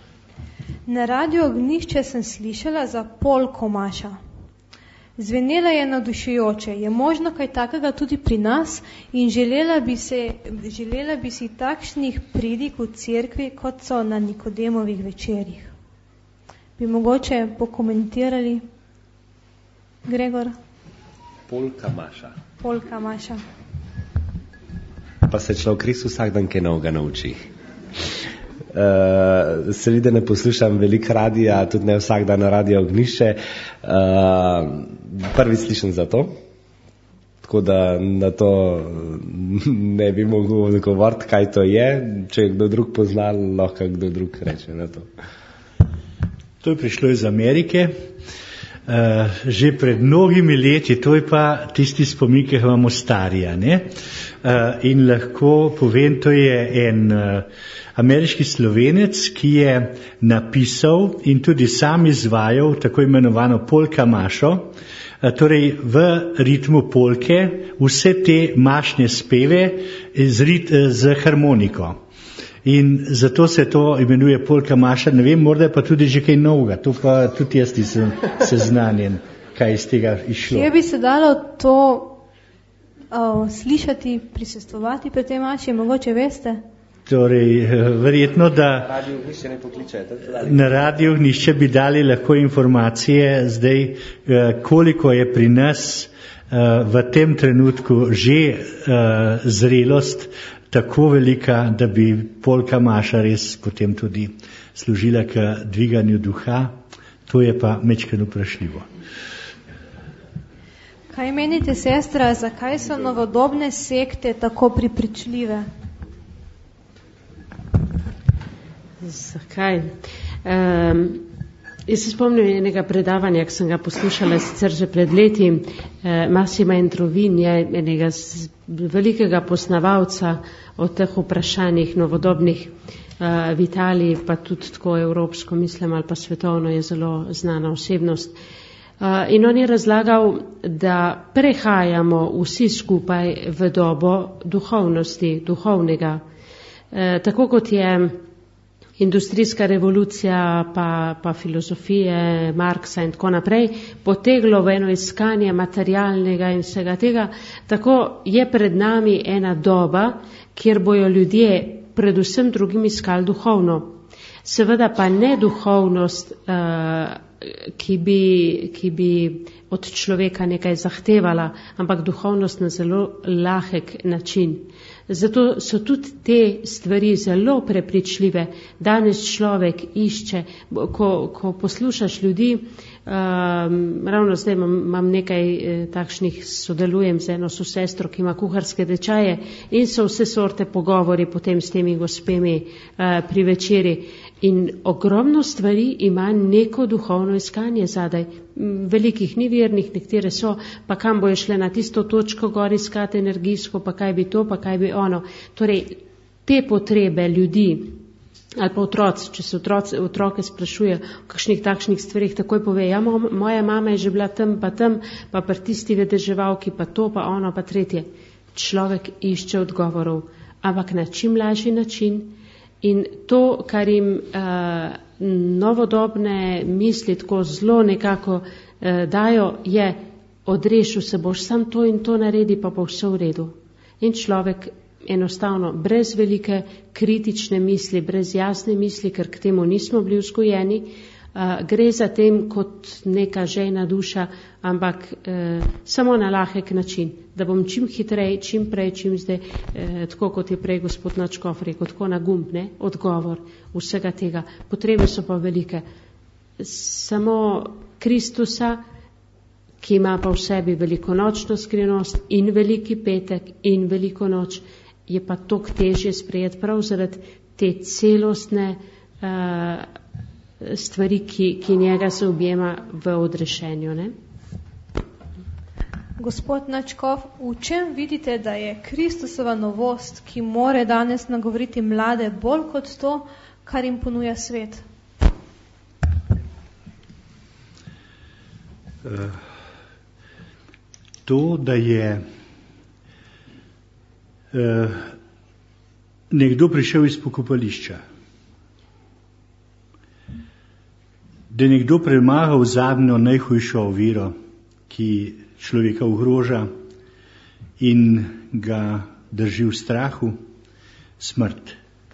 Na Radio Ognjišče sem slišala za polko maša. Zvenela je navdušujoče. Je možno kaj takega tudi pri nas in želela bi, se, želela bi si takšnih pridig v cerkvi, kot so na Nikodemovih večerjih. Bi mogoče pokomentirali, Gregor? Polka maša. Polka maša. Pa se človek res vsak dan kaj novega nauči. Uh, se vidi, da ne poslušam veliko radija, tudi ne vsak dan na Radio Ognjišče. Uh, prvi slišim za to, tako da na to ne bi mogel odgovoriti, kaj to je. Če je kdo drug pozna, lahko kdo drug reče na to. To je prišlo iz Amerike, uh, že pred mnogimi leti, to je pa tisti spomin, ki imamo starija. Ne? Uh, in lahko povem, to je en uh, ameriški Slovenec, ki je napisal in tudi sam izvajal tako imenovano polka mašo, uh, torej v ritmu polke, vse te mašne speve z, rit, z harmoniko. In zato se to imenuje polka maša, ne vem, morda pa tudi že kaj novega, to pa tudi jaz nisem seznanjen, kaj iz tega išlo. Kje bi se dalo to uh, slišati, prisostvovati pri tej maši, mogoče veste? Torej, verjetno, da Radio Ognjišče ne pokličete. Na Radio Ognjišče bi dali lahko informacije zdaj, koliko je pri nas v tem trenutku že zrelost tako velika, da bi polka maša res potem tudi služila k dviganju duha. To je pa mečkeno vprašljivo. Kaj menite, sestra, zakaj so novodobne sekte tako prepričljive? Zakaj? Um, jaz se spomnim enega predavanja, ki sem ga poslušala sicer že pred leti. Uh, Massima Introvin je enega velikega poznavalca o teh vprašanjih novodobnih uh, v Italiji, pa tudi tako evropsko, mislim, ali pa svetovno je zelo znana osebnost. Uh, in on je razlagal, da prehajamo vsi skupaj v dobo duhovnosti, duhovnega. Uh, tako kot je industrijska revolucija, pa, pa filozofije Marksa in tako naprej, poteglo v eno iskanje materialnega in vsega tega, tako je pred nami ena doba, kjer bojo ljudje predvsem drugim iskali duhovno. Seveda pa ne duhovnost, uh, ki bi, ki bi od človeka nekaj zahtevala, ampak duhovnost na zelo lahek način. Zato so tudi te stvari zelo prepričljive. Danes človek išče, ko, ko poslušaš ljudi, um, ravno zdaj imam, imam nekaj eh, takšnih, sodelujem z eno sestro, ki ima kuharske tečaje in so vse sorte pogovori potem s temi gospemi eh, pri večeri. In ogromno stvari ima neko duhovno iskanje zadaj. Velikih ni vernih, nekatere so, pa kam bojo šle na tisto točko gor iskati energijsko, pa kaj bi to, pa kaj bi ono. Torej, te potrebe ljudi, ali pa otroci, če se otroci, otroke sprašuje o kakšnih takšnih stvarih, takoj pove, ja, moja mama je že bila tam, pa tam, pa pri tisti vedeževalki, pa to, pa ono, pa tretje. Človek išče odgovorov, ampak na čim lažji način. In to, kar jim uh, novodobne misli tako zelo nekako uh, dajo, je odrešil se boš, sam to in to naredi, pa bo vse v redu. In človek enostavno brez velike kritične misli, brez jasne misli, ker k temu nismo bili vzgojeni, uh, gre za tem kot neka žejna duša, ampak uh, samo na lahek način, da bom čim hitrej, čim prej, čim zdaj, eh, tako kot je prej gospod Načkov rekel, tako na gumb, ne, odgovor vsega tega. Potrebe so pa velike. Samo Kristusa, ki ima pa v sebi velikonočno skrivnost in veliki petek in veliko noč, je pa toliko težje sprejeti prav zaradi te celostne uh, stvari, ki, ki njega se objema v odrešenju, ne. Gospod Načkov, v čem vidite, da je Kristusova novost, ki more danes nagovoriti mlade bolj kot to, kar jim ponuja svet? To, da je nekdo prišel iz pokopališča, da je nekdo premagal zadnjo najhujšo oviro, ki človeka ogroža in ga drži v strahu, smrt.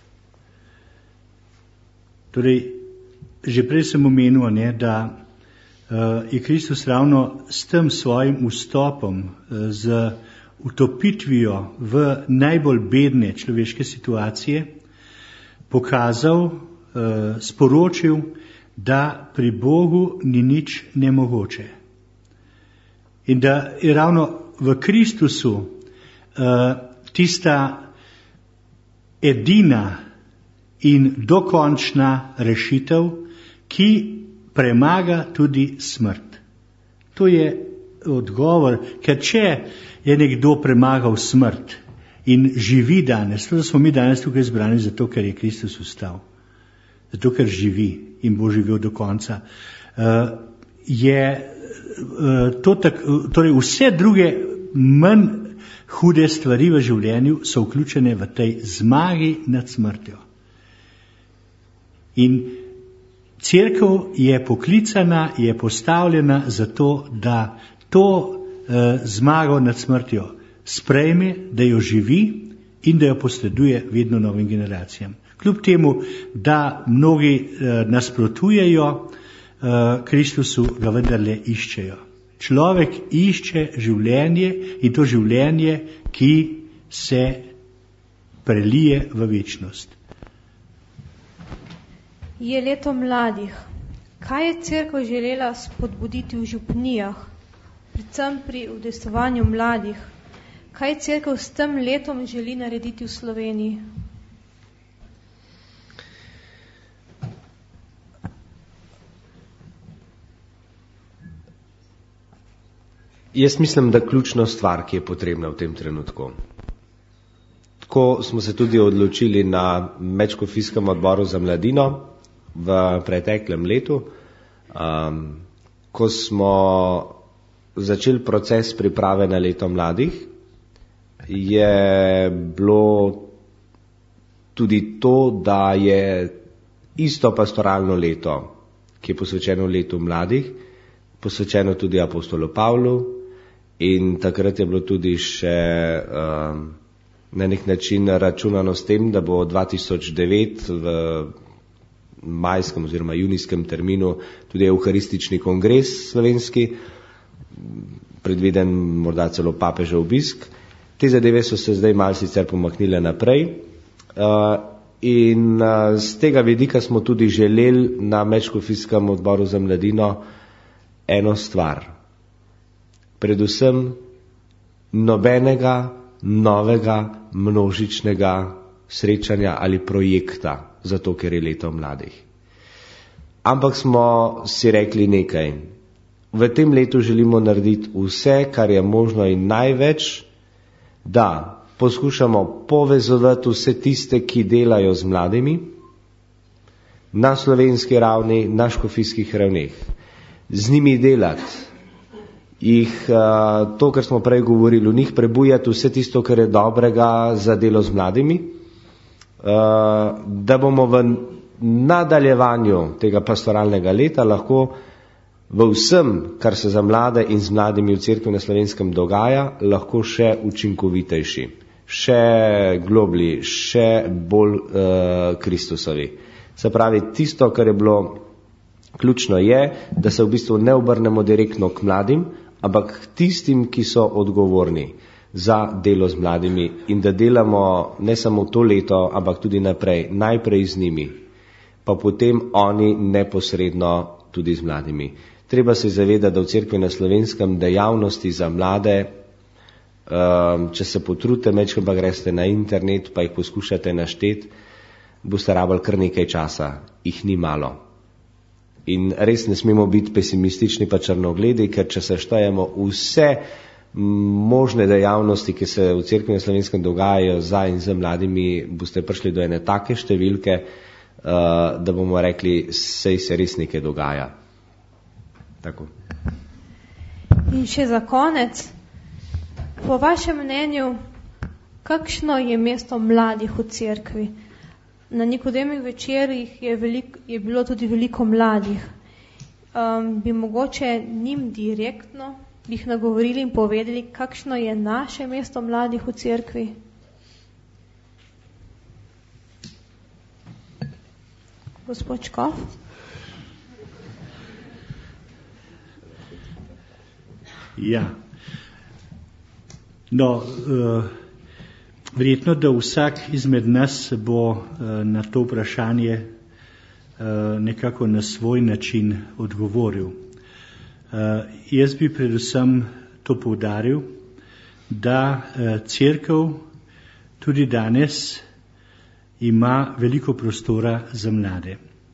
Torej, že prej sem omenil, ne, da uh, je Kristus ravno s tem svojim vstopom, uh, z utopitvijo v najbolj bedne človeške situacije pokazal, uh, sporočil, da pri Bogu ni nič nemogoče. In da je ravno v Kristusu uh, tista edina in dokončna rešitev, ki premaga tudi smrt. To je odgovor, ker če je nekdo premagal smrt in živi danes, to, da smo mi danes tukaj zbrani zato, ker je Kristus vstal, zato, ker živi in bo živel do konca, uh, je To, tak, torej vse druge manj hude stvari v življenju so vključene v tej zmagi nad smrtjo. In cerkev je poklicana, je postavljena zato, da to eh, zmago nad smrtjo sprejme, da jo živi in da jo posreduje vedno novim generacijam. Kljub temu, da mnogi eh, nasprotujejo Kristusu, ga vendarle iščejo. Človek išče življenje in to življenje, ki se prelije v večnost. Je leto mladih. Kaj je cerkev želela spodbuditi v župnijah, predvsem pri udejstvovanju mladih? Kaj cerkev s tem letom želi narediti v Sloveniji? Jaz mislim, da ključna stvar, ki je potrebna v tem trenutku. Tako smo se tudi odločili na Medškofijskem odboru za mladino v preteklem letu. Um, ko smo začeli proces priprave na leto mladih, je bilo tudi to, da je isto pastoralno leto, ki je posvečeno letu mladih, posvečeno tudi apostolu Pavlu, in takrat je bilo tudi še um, na nek način računano s tem, da bo dva tisoč devet v majskem oziroma junijskem terminu tudi euharistični kongres slovenski, predviden morda celo papežev obisk. Te zadeve so se zdaj malo sicer pomaknile naprej uh, in uh, z tega vidika smo tudi želeli na Medškofijskem odboru za mladino eno stvar. Predvsem nobenega novega množičnega srečanja ali projekta, zato ker je leto mladih. Ampak smo si rekli nekaj. V tem letu želimo narediti vse, kar je možno in največ, da poskušamo povezovati vse tiste, ki delajo z mladimi, na slovenski ravni, na škofijskih ravneh. Z njimi delati, jih, to, kar smo prej govorili, v njih prebujati vse tisto, kar je dobrega za delo z mladimi, da bomo v nadaljevanju tega pastoralnega leta lahko v vsem, kar se za mlade in z mladimi v cerkvi na Slovenskem dogaja, lahko še učinkovitejši, še globlji, še bolj uh, Kristusovi. Se pravi, tisto, kar je bilo ključno je, da se v bistvu ne obrnemo direktno k mladim, ampak k tistim, ki so odgovorni za delo z mladimi in da delamo ne samo to leto, ampak tudi naprej, najprej z njimi, pa potem oni neposredno tudi z mladimi. Treba se zavedati, da v cerkvi na Slovenskem dejavnosti za mlade, um, če se potrudite, mečkaj pa greste na internet, pa jih poskušate našteti, boste rabili kar nekaj časa, jih ni malo. In res ne smemo biti pesimistični pa črnogledi, ker če se štejemo vse možne dejavnosti, ki se v cerkvi na Slovenskem dogajajo za in za mladimi, boste prišli do ene take številke, uh, da bomo rekli, sej se res nekaj dogaja. Tako. In še za konec, po vašem mnenju, kakšno je mesto mladih v cerkvi? Na Nikodemih večerih je, veliko, je bilo tudi veliko mladih. Um, bi mogoče njim direktno bi jih nagovorili in povedali, kakšno je naše mesto mladih v cerkvi? Gospod Škof? Ja. No, uh, verjetno, da vsak izmed nas bo uh, na to vprašanje uh, nekako na svoj način odgovoril. Uh, jaz bi predvsem to poudaril, da uh, cerkev tudi danes ima veliko prostora za mlade.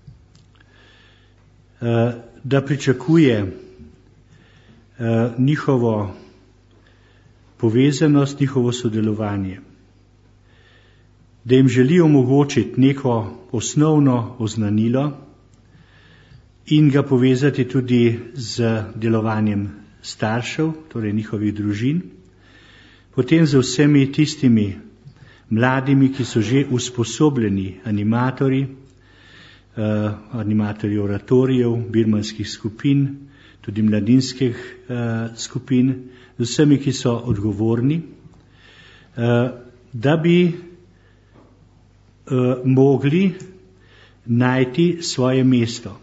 Uh, da pričakuje Uh, njihovo povezanost, njihovo sodelovanje, da jim želi omogočiti neko osnovno oznanilo in ga povezati tudi z delovanjem staršev, torej njihovih družin, potem z vsemi tistimi mladimi, ki so že usposobljeni animatorji, uh, animatorji oratorijev, birmanskih skupin, tudi mladinskih uh, skupin, z vsemi, ki so odgovorni, uh, da bi uh, mogli najti svoje mesto.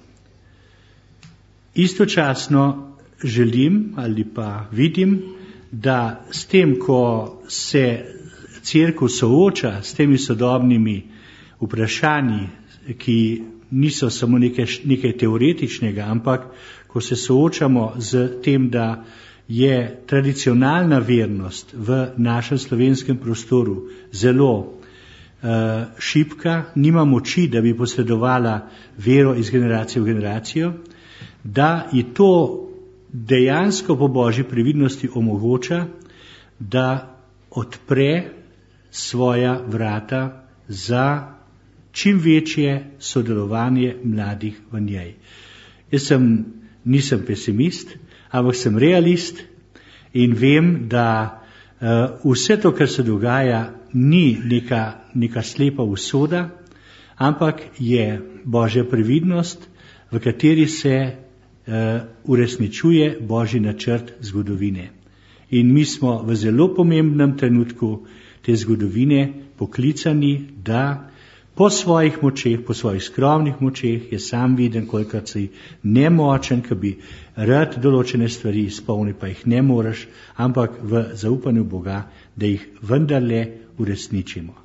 Istočasno želim ali pa vidim, da s tem, ko se cerkev sooča s temi sodobnimi vprašanji, ki niso samo nekaj, nekaj teoretičnega, ampak ko se soočamo z tem, da je tradicionalna vernost v našem slovenskem prostoru zelo uh, šibka, nima moči, da bi posredovala vero iz generacije v generacijo, da je to dejansko po Božji previdnosti omogoča, da odpre svoja vrata za čim večje sodelovanje mladih v njej. Jaz sem nisem pesimist, ampak sem realist in vem, da uh, vse to, kar se dogaja, ni neka, neka slepa usoda, ampak je Božja previdnost, v kateri se uh, uresničuje Božji načrt zgodovine. In mi smo v zelo pomembnem trenutku te zgodovine poklicani, da po svojih močeh, po svojih skromnih močeh, je sam viden, kolikor si nemočen, ki bi rad določene stvari izpolnil, pa jih ne moreš, ampak v zaupanju Boga, da jih vendarle uresničimo.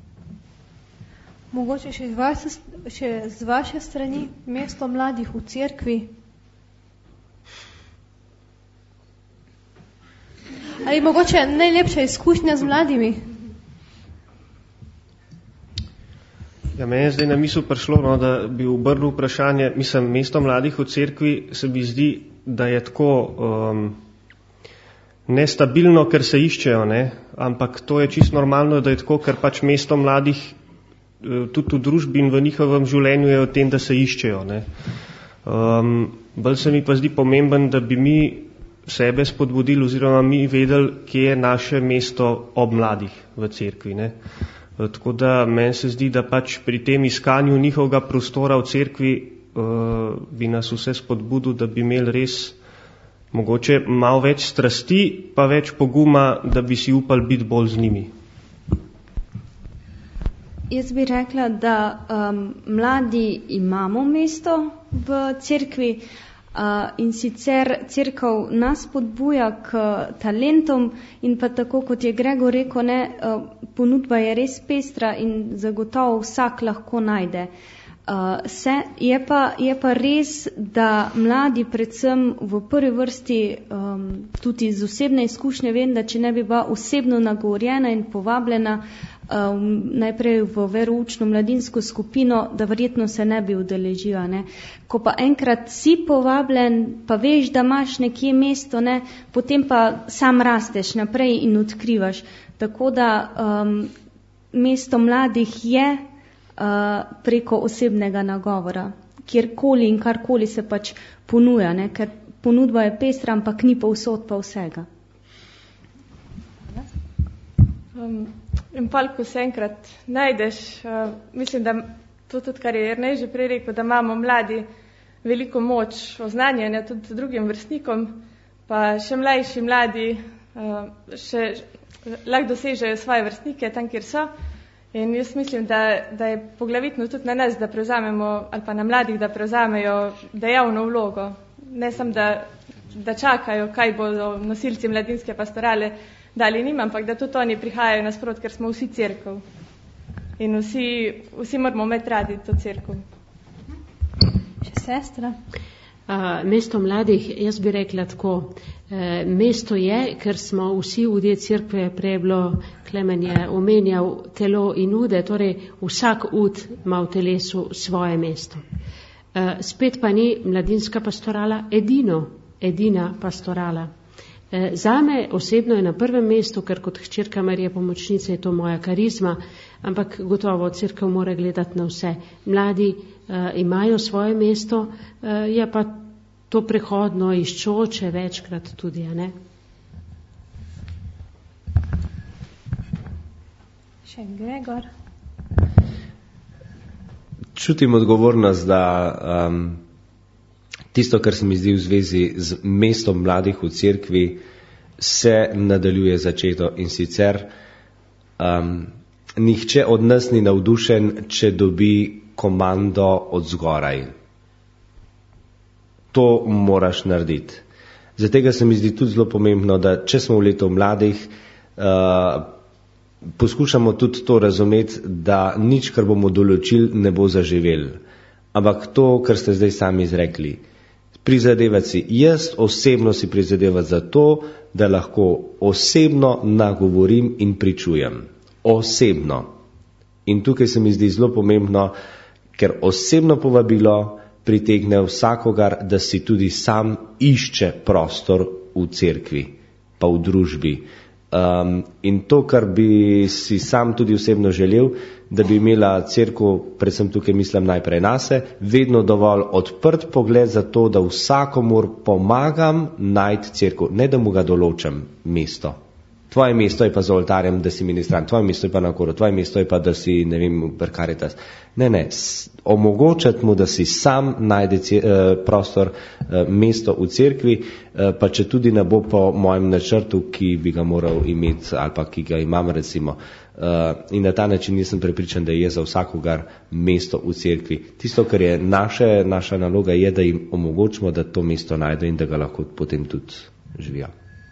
Mogoče še z, vas, še z vaše strani mesto mladih v cerkvi. Ali mogoče najlepša izkušnja z mladimi? Ja, meni je zdaj na misel prišlo, no, da bi obrnil vprašanje, mislim, mesto mladih v cerkvi se mi zdi, da je tako um, nestabilno, ker se iščejo, ne? Ampak to je čisto normalno, da je tako, ker pač mesto mladih tudi v družbi in v njihovem življenju je o tem, da se iščejo. Ne? Um, bolj se mi pa zdi pomemben, da bi mi sebe spodbudili oziroma mi vedeli, kje je naše mesto ob mladih v cerkvi. Ne? Tako da meni se zdi, da pač pri tem iskanju njihovega prostora v cerkvi uh, bi nas vse spodbudil, da bi imeli res mogoče malo več strasti, pa več poguma, da bi si upali biti bolj z njimi. Jaz bi rekla, da um, mladi imamo mesto v cerkvi uh, in sicer cerkev nas podbuja k talentom in pa tako, kot je Gregor rekel, ne, uh, ponudba je res pestra in zagotovo vsak lahko najde. Uh, se, je, pa, je pa res, da mladi predvsem v prvi vrsti um, tudi z osebne izkušnje vem, da če ne bi bila osebno nagovorjena in povabljena um, najprej v veroučno mladinsko skupino, da verjetno se ne bi udeležila. Ne. Ko pa enkrat si povabljen, pa veš, da imaš nekje mesto, ne, potem pa sam rasteš naprej in odkrivaš. Tako da um, mesto mladih je Uh, preko osebnega nagovora, kjerkoli in karkoli se pač ponuja, ne? Ker ponudba je pestra, ampak ni povsod pa vsega. Um, in pa, ko se enkrat najdeš, uh, mislim, da to tudi, kar je Jernej že prej rekel, da imamo mladi veliko moč oznanjanja tudi drugim vrstnikom, pa še mlajši mladi uh, še lahko dosežejo svoje vrstnike tam, kjer so. In jaz mislim, da, da je poglavitno tudi na nas, da prevzamemo, ali pa na mladih, da prevzamejo dejavno vlogo. Ne samo, da, da čakajo, kaj bodo nosilci mladinske pastorale dali njim, ampak da tudi oni prihajajo nasprot, ker smo vsi cerkev. In vsi, vsi moramo imeti radi to cerkev. Še sestra? Uh, mesto mladih, jaz bi rekla tako, uh, mesto je, ker smo vsi udje cerkve, prej bilo Klemen je omenjal telo in ude, torej vsak ud ima v telesu svoje mesto. Uh, spet pa ni mladinska pastorala edino, edina pastorala. Uh, zame osebno je na prvem mestu, ker kot hčerka Marije Pomočnice je to moja karizma, ampak gotovo cerkev mora gledati na vse. Mladi uh, imajo svoje mesto, uh, je pa to prehodno iščoče večkrat tudi, a ne? Še Gregor. Čutim odgovornost, da um, tisto, kar se mi zdi v zvezi z mestom mladih v cerkvi, se nadaljuje začeto in sicer um, nihče od nas ni navdušen, če dobi komando od zgoraj. To moraš narediti. Zato se mi zdi tudi zelo pomembno, da če smo v letu mladih, uh, poskušamo tudi to razumeti, da nič, kar bomo določili, ne bo zaživel. Ampak to, kar ste zdaj sami izrekli, prizadevati si, jaz osebno si prizadevati za to, da lahko osebno nagovorim in pričujem. Osebno. In tukaj se mi zdi zelo pomembno, ker osebno povabilo pritegne vsakogar, da si tudi sam išče prostor v cerkvi, pa v družbi. Um, in to, kar bi si sam tudi osebno želel, da bi imela cerkev, predvsem tukaj mislim najprej nase, vedno dovolj odprt pogled za to, da vsakomur pomagam najti cerkev, ne da mu ga določam mesto. Tvoje mesto je pa za oltarjem, da si ministrant, tvoje mesto je pa na koru, tvoje mesto je pa, da si, ne vem, Caritas. Ne, ne, omogočati mu, da si sam najde cer, eh, prostor, eh, mesto v cerkvi, eh, pa če tudi ne bo po mojem načrtu, ki bi ga moral imeti ali pa ki ga imam recimo. Uh, in na ta način nisem prepričan, da je za vsakogar mesto v cerkvi. Tisto, kar je naše, naša naloga, je, da jim omogočimo, da to mesto najde in da ga lahko potem tudi živijo.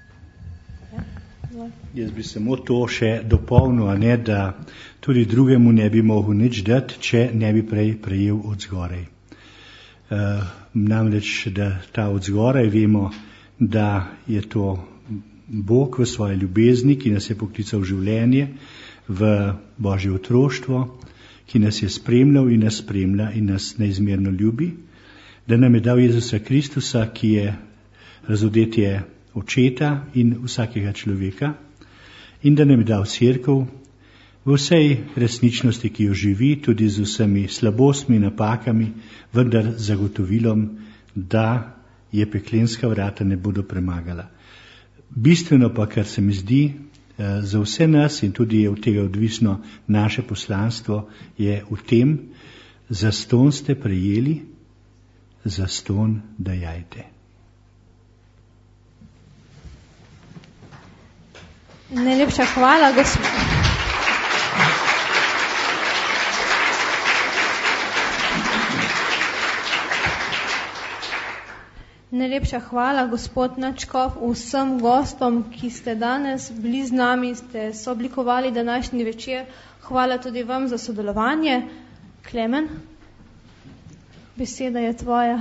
Jaz bi samo to še dopolnil, a ne, da tudi drugemu ne bi mogel nič dati, če ne bi prej prejel od zgorej. Uh, namreč, da ta od zgorej vemo, da je to Bog v svoje ljubezni, ki nas je poklical v življenje, v Božje otroštvo, ki nas je spremljal in nas spremlja in nas neizmerno ljubi, da nam je dal Jezusa Kristusa, ki je razodetje očeta in vsakega človeka, in da nam je dal cerkev v vsej resničnosti, ki jo živi, tudi z vsemi slabostmi, napakami, vendar zagotovilom, da je peklenska vrata ne bodo premagala. Bistveno pa, kar se mi zdi, za vse nas in tudi je od tega odvisno naše poslanstvo, je v tem, zastonj ste prejeli, zastonj dajajte. Najlepša hvala, gospod. Najlepša hvala, gospod Načkov, vsem gostom, ki ste danes bili z nami, ste sooblikovali današnji večer. Hvala tudi vam za sodelovanje. Klemen, beseda je tvoja.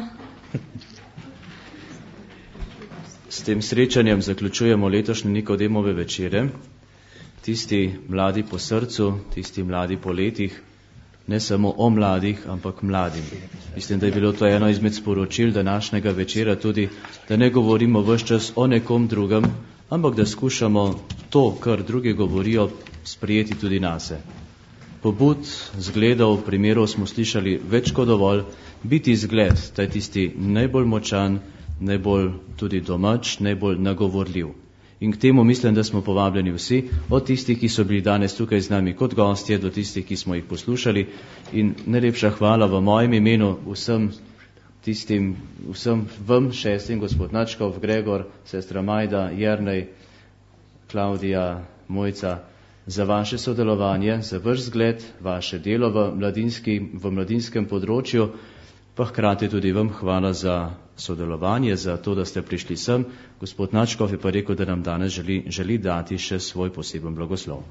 S tem srečanjem zaključujemo letošnje Nikodemove večere. Tisti mladi po srcu, tisti mladi po letih, ne samo o mladih, ampak mladim. Mislim, da je bilo to eno izmed sporočil današnjega večera tudi, da ne govorimo ves čas o nekom drugem, ampak da skušamo to, kar drugi govorijo, sprijeti tudi nase. Pobud, zgledov, primerov smo slišali več kot dovolj, biti zgled, da je tisti najbolj močan, najbolj tudi domač, najbolj nagovorljiv. In k temu mislim, da smo povabljeni vsi, od tistih, ki so bili danes tukaj z nami kot gostje, do tistih, ki smo jih poslušali. In najlepša hvala v mojem imenu vsem tistim, vsem vam šestim, gospod Načkov, Gregor, sestra Majda, Jernej, Klaudija, Mojca, za vaše sodelovanje, za vaš zgled, vaše delo v, mladinski, v mladinskem področju, pa hkrati tudi vam hvala za sodelovanje, za to, da ste prišli sem. Gospod Načkov je pa rekel, da nam danes želi, želi dati še svoj poseben blagoslov.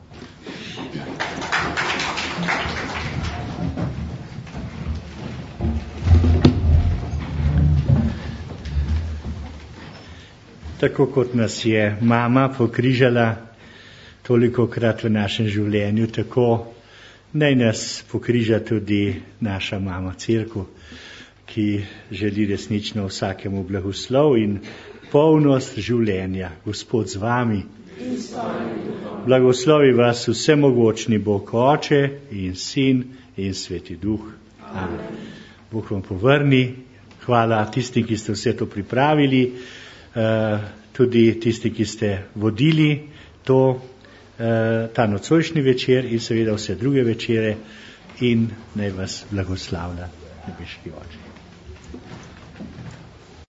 Tako kot nas je mama pokrižala tolikokrat v našem življenju, tako naj nas pokriža tudi naša mama cerkev, ki želi resnično vsakemu blagoslov in polnost življenja. Gospod z vami. Blagoslovi vas vsemogočni Bog Oče in Sin in Sveti Duh. Amen. Bog vam povrni. Hvala tistim, ki ste vse to pripravili, tudi tisti, ki ste vodili to, ta nocojšnji večer in seveda vse druge večere, in naj vas blagoslavlja nebeški Oče.